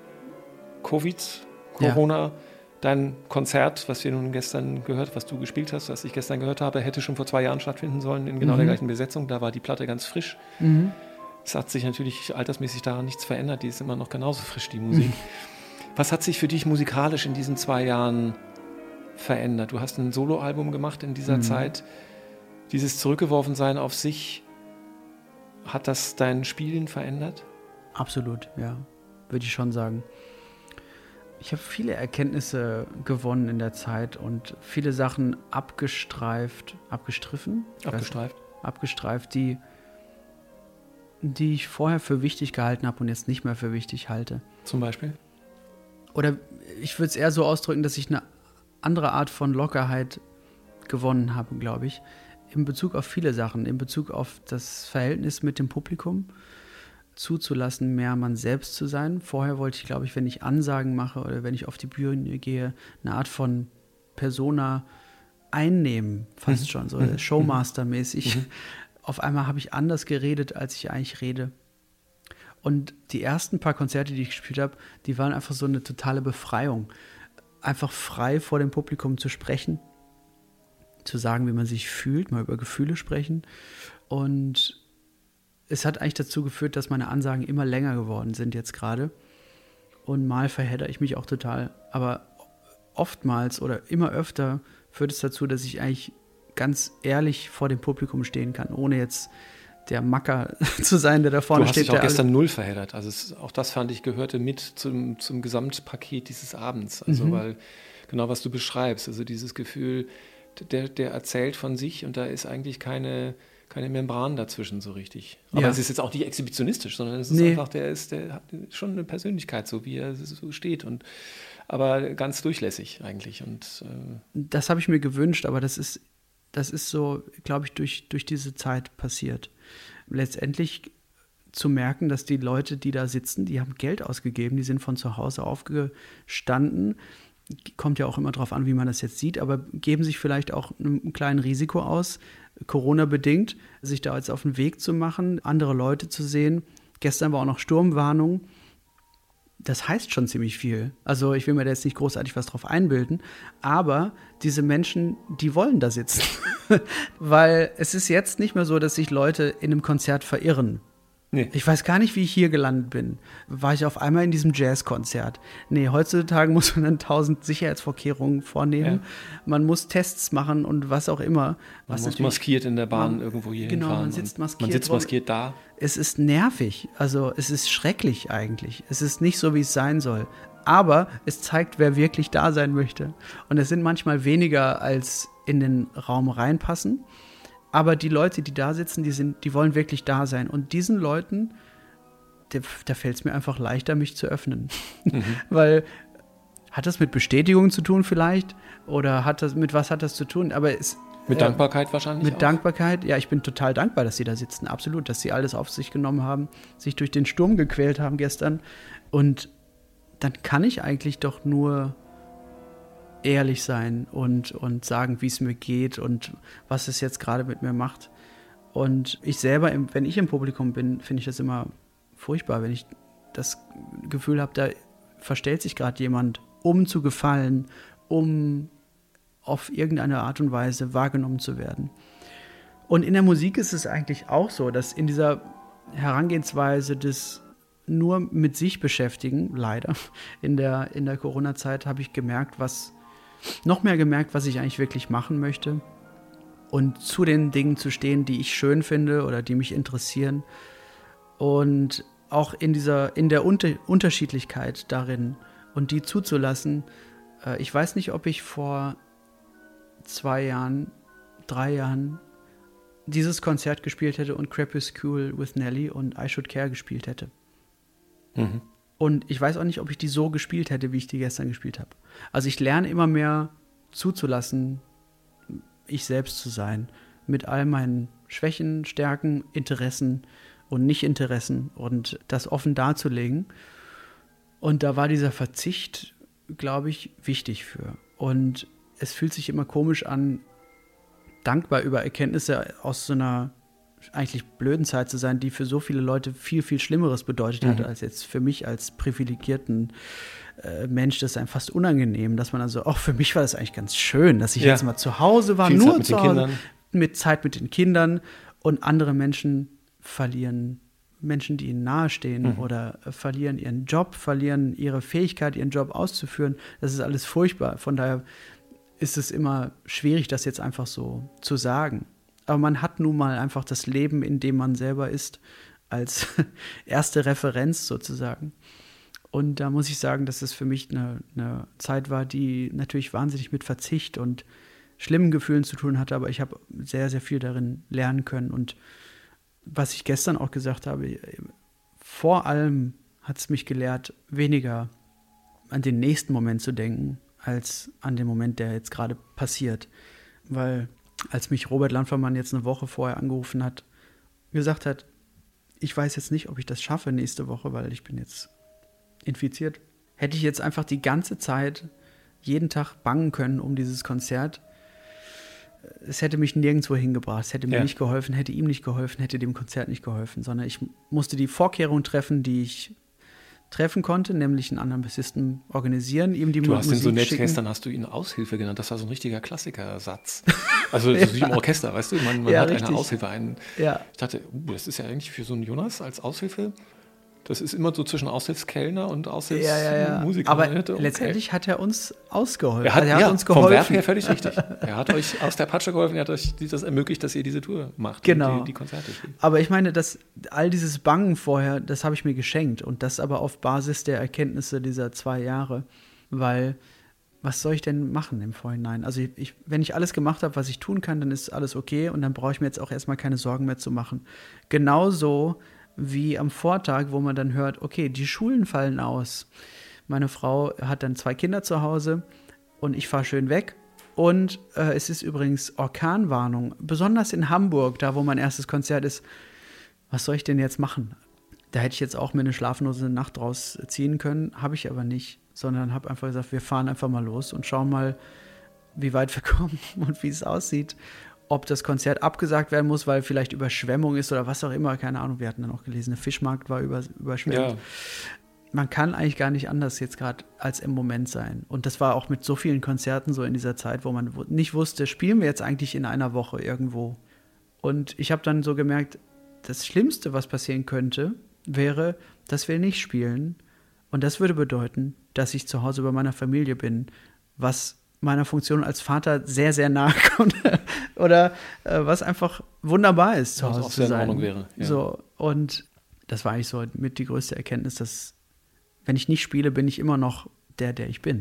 Covid, Corona. Ja. Dein Konzert, was wir nun gestern gehört, was du gespielt hast, was ich gestern gehört habe, hätte schon vor 2 Jahren stattfinden sollen, in genau der gleichen Besetzung. Da war die Platte ganz frisch. Es hat sich natürlich altersmäßig daran nichts verändert. Die ist immer noch genauso frisch, die Musik. Was hat sich für dich musikalisch in diesen 2 Jahren verändert? Du hast ein Soloalbum gemacht in dieser Zeit. Dieses Zurückgeworfensein auf sich, hat das dein Spielen verändert? Absolut, ja. Würde ich schon sagen. Ich habe viele Erkenntnisse gewonnen in der Zeit und viele Sachen abgestreift, die ich vorher für wichtig gehalten habe und jetzt nicht mehr für wichtig halte. Zum Beispiel? Oder ich würde es eher so ausdrücken, dass ich eine andere Art von Lockerheit gewonnen habe, glaube ich, in Bezug auf viele Sachen, in Bezug auf das Verhältnis mit dem Publikum, zuzulassen, mehr man selbst zu sein. Vorher wollte ich, glaube ich, wenn ich Ansagen mache oder wenn ich auf die Bühne gehe, eine Art von Persona einnehmen, fast schon, so Showmaster-mäßig. Auf einmal habe ich anders geredet, als ich eigentlich rede. Und die ersten paar Konzerte, die ich gespielt habe, die waren einfach so eine totale Befreiung. Einfach frei vor dem Publikum zu sprechen, zu sagen, wie man sich fühlt, mal über Gefühle sprechen. Und es hat eigentlich dazu geführt, dass meine Ansagen immer länger geworden sind jetzt gerade. Und mal verhedder ich mich auch total. Aber oftmals oder immer öfter führt es dazu, dass ich eigentlich ganz ehrlich vor dem Publikum stehen kann, ohne jetzt der Macker zu sein, der da vorne steht. Du hast dich auch gestern null verheddert. Also auch das, fand ich, gehörte mit zum Gesamtpaket dieses Abends. Also weil genau, was du beschreibst, also dieses Gefühl, der erzählt von sich und da ist eigentlich keine Membran dazwischen so richtig. Aber es ist jetzt auch nicht exhibitionistisch, sondern es ist einfach, der hat schon eine Persönlichkeit, so wie er so steht. Aber ganz durchlässig eigentlich. Und das habe ich mir gewünscht, aber das ist so, glaube ich, durch diese Zeit passiert. Letztendlich zu merken, dass die Leute, die da sitzen, die haben Geld ausgegeben, die sind von zu Hause aufgestanden. Kommt ja auch immer drauf an, wie man das jetzt sieht, aber geben sich vielleicht auch einem kleinen Risiko aus, Corona-bedingt, sich da jetzt auf den Weg zu machen, andere Leute zu sehen. Gestern war auch noch Sturmwarnung. Das heißt schon ziemlich viel. Also ich will mir da jetzt nicht großartig was drauf einbilden, aber diese Menschen, die wollen da sitzen. Weil es ist jetzt nicht mehr so, dass sich Leute in einem Konzert verirren. Nee. Ich weiß gar nicht, wie ich hier gelandet bin. War ich auf einmal in diesem Jazzkonzert? Nee, heutzutage muss man dann 1000 Sicherheitsvorkehrungen vornehmen. Ja. Man muss Tests machen und was auch immer. Man muss maskiert in der Bahn irgendwo hier hinfahren. Genau, man sitzt maskiert da. Es ist nervig. Also es ist schrecklich eigentlich. Es ist nicht so, wie es sein soll. Aber es zeigt, wer wirklich da sein möchte. Und es sind manchmal weniger, als in den Raum reinpassen. Aber die Leute, die da sitzen, die wollen wirklich da sein. Und diesen Leuten, da fällt es mir einfach leichter, mich zu öffnen. Weil, hat das mit Bestätigung zu tun vielleicht? Oder mit was hat das zu tun? Aber mit Dankbarkeit wahrscheinlich Mit auch. Dankbarkeit, ja, ich bin total dankbar, dass sie da sitzen, absolut, dass sie alles auf sich genommen haben, sich durch den Sturm gequält haben gestern. Und dann kann ich eigentlich doch nur ehrlich sein und sagen, wie es mir geht und was es jetzt gerade mit mir macht. Und ich selber, wenn ich im Publikum bin, finde ich das immer furchtbar, wenn ich das Gefühl habe, da verstellt sich gerade jemand, um zu gefallen, um auf irgendeine Art und Weise wahrgenommen zu werden. Und in der Musik ist es eigentlich auch so, dass in dieser Herangehensweise des nur mit sich beschäftigen, leider, in der Corona-Zeit habe ich noch mehr gemerkt, was ich eigentlich wirklich machen möchte und zu den Dingen zu stehen, die ich schön finde oder die mich interessieren und auch in der Unterschiedlichkeit darin und die zuzulassen. Ich weiß nicht, ob ich vor 2 Jahren, 3 Jahren dieses Konzert gespielt hätte und Crepuscule with Nelly und I Should Care gespielt hätte. Mhm. Und ich weiß auch nicht, ob ich die so gespielt hätte, wie ich die gestern gespielt habe. Also ich lerne immer mehr zuzulassen, ich selbst zu sein, mit all meinen Schwächen, Stärken, Interessen und Nicht-Interessen und das offen darzulegen. Und da war dieser Verzicht, glaube ich, wichtig für. Und es fühlt sich immer komisch an, dankbar über Erkenntnisse aus so einer eigentlich blöden Zeit zu sein, die für so viele Leute viel, viel Schlimmeres bedeutet hat, als jetzt für mich als privilegierten Mensch. Das ist einem fast unangenehm, dass man also, auch für mich war das eigentlich ganz schön, dass ich jetzt mal zu Hause war, nur zu Hause, mit Zeit mit den Kindern und andere Menschen verlieren, Menschen, die ihnen nahestehen oder verlieren ihren Job, verlieren ihre Fähigkeit, ihren Job auszuführen. Das ist alles furchtbar. Von daher ist es immer schwierig, das jetzt einfach so zu sagen. Aber man hat nun mal einfach das Leben, in dem man selber ist, als erste Referenz sozusagen. Und da muss ich sagen, dass es für mich eine Zeit war, die natürlich wahnsinnig mit Verzicht und schlimmen Gefühlen zu tun hatte, aber ich habe sehr, sehr viel darin lernen können. Und was ich gestern auch gesagt habe, vor allem hat es mich gelehrt, weniger an den nächsten Moment zu denken, als an den Moment, der jetzt gerade passiert. Weil als mich Robert Landvermann jetzt eine Woche vorher angerufen hat, gesagt hat, ich weiß jetzt nicht, ob ich das schaffe nächste Woche, weil ich bin jetzt infiziert, hätte ich jetzt einfach die ganze Zeit jeden Tag bangen können um dieses Konzert. Es hätte mich nirgendwo hingebracht, es hätte mir nicht geholfen, hätte ihm nicht geholfen, hätte dem Konzert nicht geholfen, sondern ich musste die Vorkehrungen treffen, die ich treffen konnte, nämlich einen anderen Bassisten organisieren, ihm die Musik schicken. Du hast ihn so nett, gestern hast du ihn Aushilfe genannt, das war so ein richtiger Klassikersatz. Also so wie im Orchester, weißt du, man hat richtig eine Aushilfe. Ich dachte, das ist ja eigentlich für so einen Jonas als Aushilfe, das ist immer so zwischen Aushilfskellner und Aushilfsmusiker. Aber letztendlich hat er uns ausgeholfen. Er hat uns geholfen. Vom Werk her völlig richtig. Er hat euch aus der Patsche geholfen, er hat euch das ermöglicht, dass ihr diese Tour macht. Genau. Und die Konzerte spielt. Aber ich meine, all dieses Bangen vorher, das habe ich mir geschenkt. Und das aber auf Basis der Erkenntnisse dieser 2 Jahre. Weil, was soll ich denn machen im Vorhinein? Also wenn ich alles gemacht habe, was ich tun kann, dann ist alles okay. Und dann brauche ich mir jetzt auch erstmal keine Sorgen mehr zu machen. Genauso wie am Vortag, wo man dann hört, okay, die Schulen fallen aus. Meine Frau hat dann 2 Kinder zu Hause und ich fahre schön weg. Und es ist übrigens Orkanwarnung, besonders in Hamburg, da wo mein erstes Konzert ist. Was soll ich denn jetzt machen? Da hätte ich jetzt auch mir eine schlaflose Nacht draus ziehen können, habe ich aber nicht, sondern habe einfach gesagt, wir fahren einfach mal los und schauen mal, wie weit wir kommen und wie es aussieht. Ob das Konzert abgesagt werden muss, weil vielleicht Überschwemmung ist oder was auch immer, keine Ahnung. Wir hatten dann auch gelesen, der Fischmarkt war überschwemmt. Ja. Man kann eigentlich gar nicht anders jetzt gerade als im Moment sein. Und das war auch mit so vielen Konzerten so in dieser Zeit, wo man nicht wusste, spielen wir jetzt eigentlich in einer Woche irgendwo. Und ich habe dann so gemerkt, das Schlimmste, was passieren könnte, wäre, dass wir nicht spielen. Und das würde bedeuten, dass ich zu Hause bei meiner Familie bin, was meiner Funktion als Vater sehr, sehr nahe kommt. Oder was einfach wunderbar ist, zu Hause zu sein. In Ordnung wäre. Ja. So, und das war eigentlich so mit die größte Erkenntnis, dass wenn ich nicht spiele, bin ich immer noch der ich bin.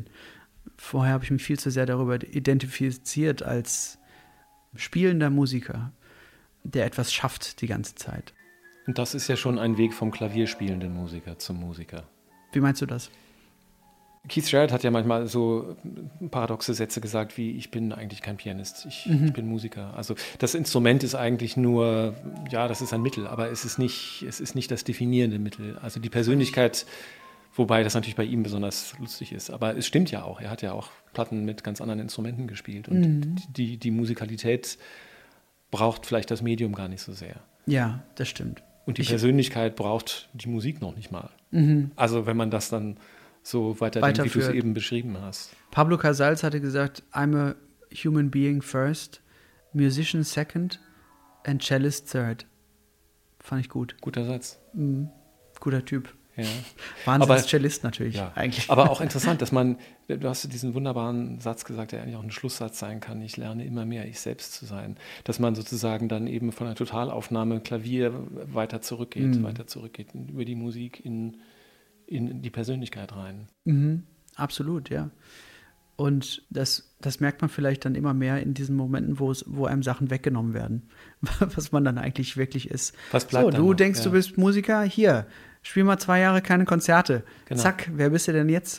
Vorher habe ich mich viel zu sehr darüber identifiziert als spielender Musiker. der etwas schafft die ganze Zeit. Und das ist ja schon ein Weg vom klavierspielenden Musiker zum Musiker. Wie meinst du das? Keith Jarrett hat ja manchmal so paradoxe Sätze gesagt wie, ich bin eigentlich kein Pianist, ich bin Musiker. Also das Instrument ist eigentlich nur, ja, das ist ein Mittel, aber es ist nicht das definierende Mittel. Also die Persönlichkeit, wobei das natürlich bei ihm besonders lustig ist. Aber es stimmt ja auch, er hat ja auch Platten mit ganz anderen Instrumenten gespielt. Und die Musikalität braucht vielleicht das Medium gar nicht so sehr. Ja, das stimmt. Und die Persönlichkeit braucht die Musik noch nicht mal. Also wenn man das dann so weiterdenkt, wie du es eben beschrieben hast. Pablo Casals hatte gesagt, I'm a human being first, musician second and cellist third. Fand ich gut. Guter Satz. Guter Typ. Ja. Wahnsinns-Cellist natürlich, ja. eigentlich. Aber auch interessant, dass du hast diesen wunderbaren Satz gesagt, der eigentlich auch ein Schlusssatz sein kann, ich lerne immer mehr, ich selbst zu sein. Dass man sozusagen dann eben von der Totalaufnahme Klavier weiter zurückgeht über die Musik in die Persönlichkeit rein. Absolut, ja. Und das merkt man vielleicht dann immer mehr in diesen Momenten, wo einem Sachen weggenommen werden, was man dann eigentlich wirklich ist. Was bleibt so, du denkst, du bist Musiker, hier, spiel mal 2 Jahre keine Konzerte. Genau. Zack, wer bist du denn jetzt?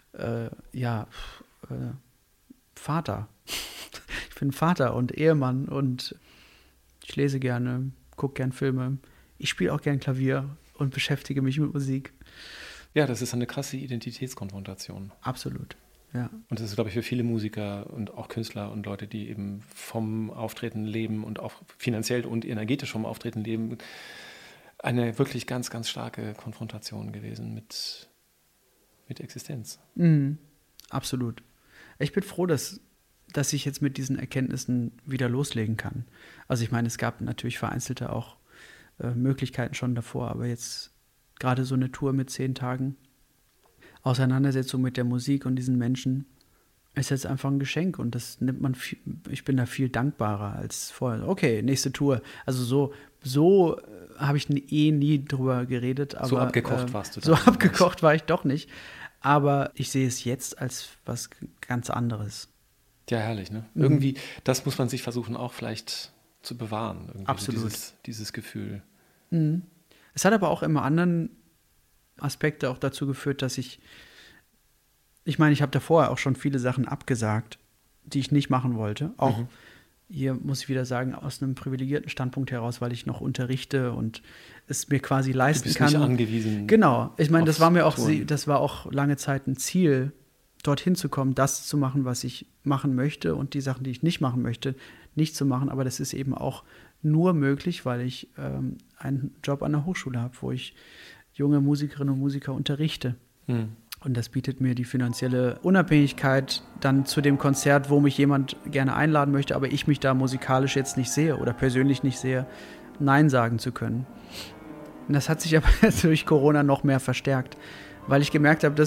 Vater. Ich bin Vater und Ehemann und ich lese gerne, gucke gern Filme. Ich spiele auch gern Klavier und beschäftige mich mit Musik. Ja, das ist eine krasse Identitätskonfrontation. Absolut, ja. Und das ist, glaube ich, für viele Musiker und auch Künstler und Leute, die eben vom Auftreten leben und auch finanziell und energetisch vom Auftreten leben, eine wirklich ganz, ganz starke Konfrontation gewesen mit Existenz. Absolut. Ich bin froh, dass ich jetzt mit diesen Erkenntnissen wieder loslegen kann. Also ich meine, es gab natürlich vereinzelte auch Möglichkeiten schon davor, aber jetzt gerade so eine Tour mit 10 Tagen Auseinandersetzung mit der Musik und diesen Menschen ist jetzt einfach ein Geschenk und das nimmt man ich bin da viel dankbarer als vorher. Okay, nächste Tour. Also so habe ich nie drüber geredet. Aber, so abgekocht warst du da. So abgekocht war ich doch nicht. Aber ich sehe es jetzt als was ganz anderes. Ja, herrlich, ne? Irgendwie, das muss man sich versuchen auch vielleicht zu bewahren. Irgendwie. Absolut. Dieses Gefühl. Es hat aber auch immer anderen Aspekte auch dazu geführt, dass ich meine, ich habe davor auch schon viele Sachen abgesagt, die ich nicht machen wollte. Auch hier muss ich wieder sagen, aus einem privilegierten Standpunkt heraus, weil ich noch unterrichte und es mir quasi leisten kann. Du bist nicht angewiesen. Genau. Ich meine, das war auch lange Zeit ein Ziel, dorthin zu kommen, das zu machen, was ich machen möchte und die Sachen, die ich nicht machen möchte, nicht zu machen. Aber das ist eben auch nur möglich, weil ich einen Job an der Hochschule habe, wo ich junge Musikerinnen und Musiker unterrichte. Und das bietet mir die finanzielle Unabhängigkeit dann zu dem Konzert, wo mich jemand gerne einladen möchte, aber ich mich da musikalisch jetzt nicht sehe oder persönlich nicht sehe, Nein sagen zu können. Und das hat sich aber durch Corona noch mehr verstärkt, weil ich gemerkt habe,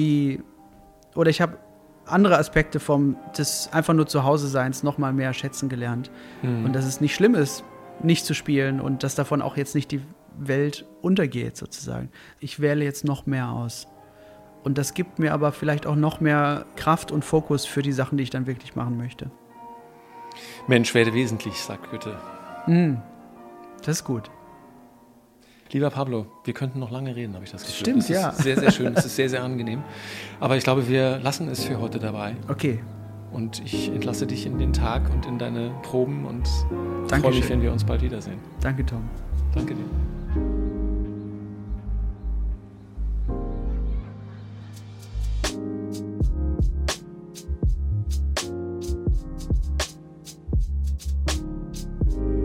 ich habe andere Aspekte des einfach nur zu Hause Seins noch mal mehr schätzen gelernt. Und dass es nicht schlimm ist, nicht zu spielen und dass davon auch jetzt nicht die Welt untergeht sozusagen. Ich wähle jetzt noch mehr aus. Und das gibt mir aber vielleicht auch noch mehr Kraft und Fokus für die Sachen, die ich dann wirklich machen möchte. Mensch, werde wesentlich, sagt Goethe. Das ist gut. Lieber Pablo, wir könnten noch lange reden, habe ich das Gefühl. Stimmt, ja. Es ist sehr, sehr schön, es ist sehr, sehr angenehm. Aber ich glaube, wir lassen es für heute dabei. Okay. Und ich entlasse dich in den Tag und in deine Proben und Dankeschön. Freue mich, wenn wir uns bald wiedersehen. Danke, Tom. Danke dir.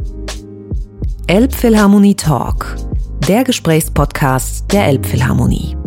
Elbphilharmonie Talk, der Gesprächspodcast der Elbphilharmonie.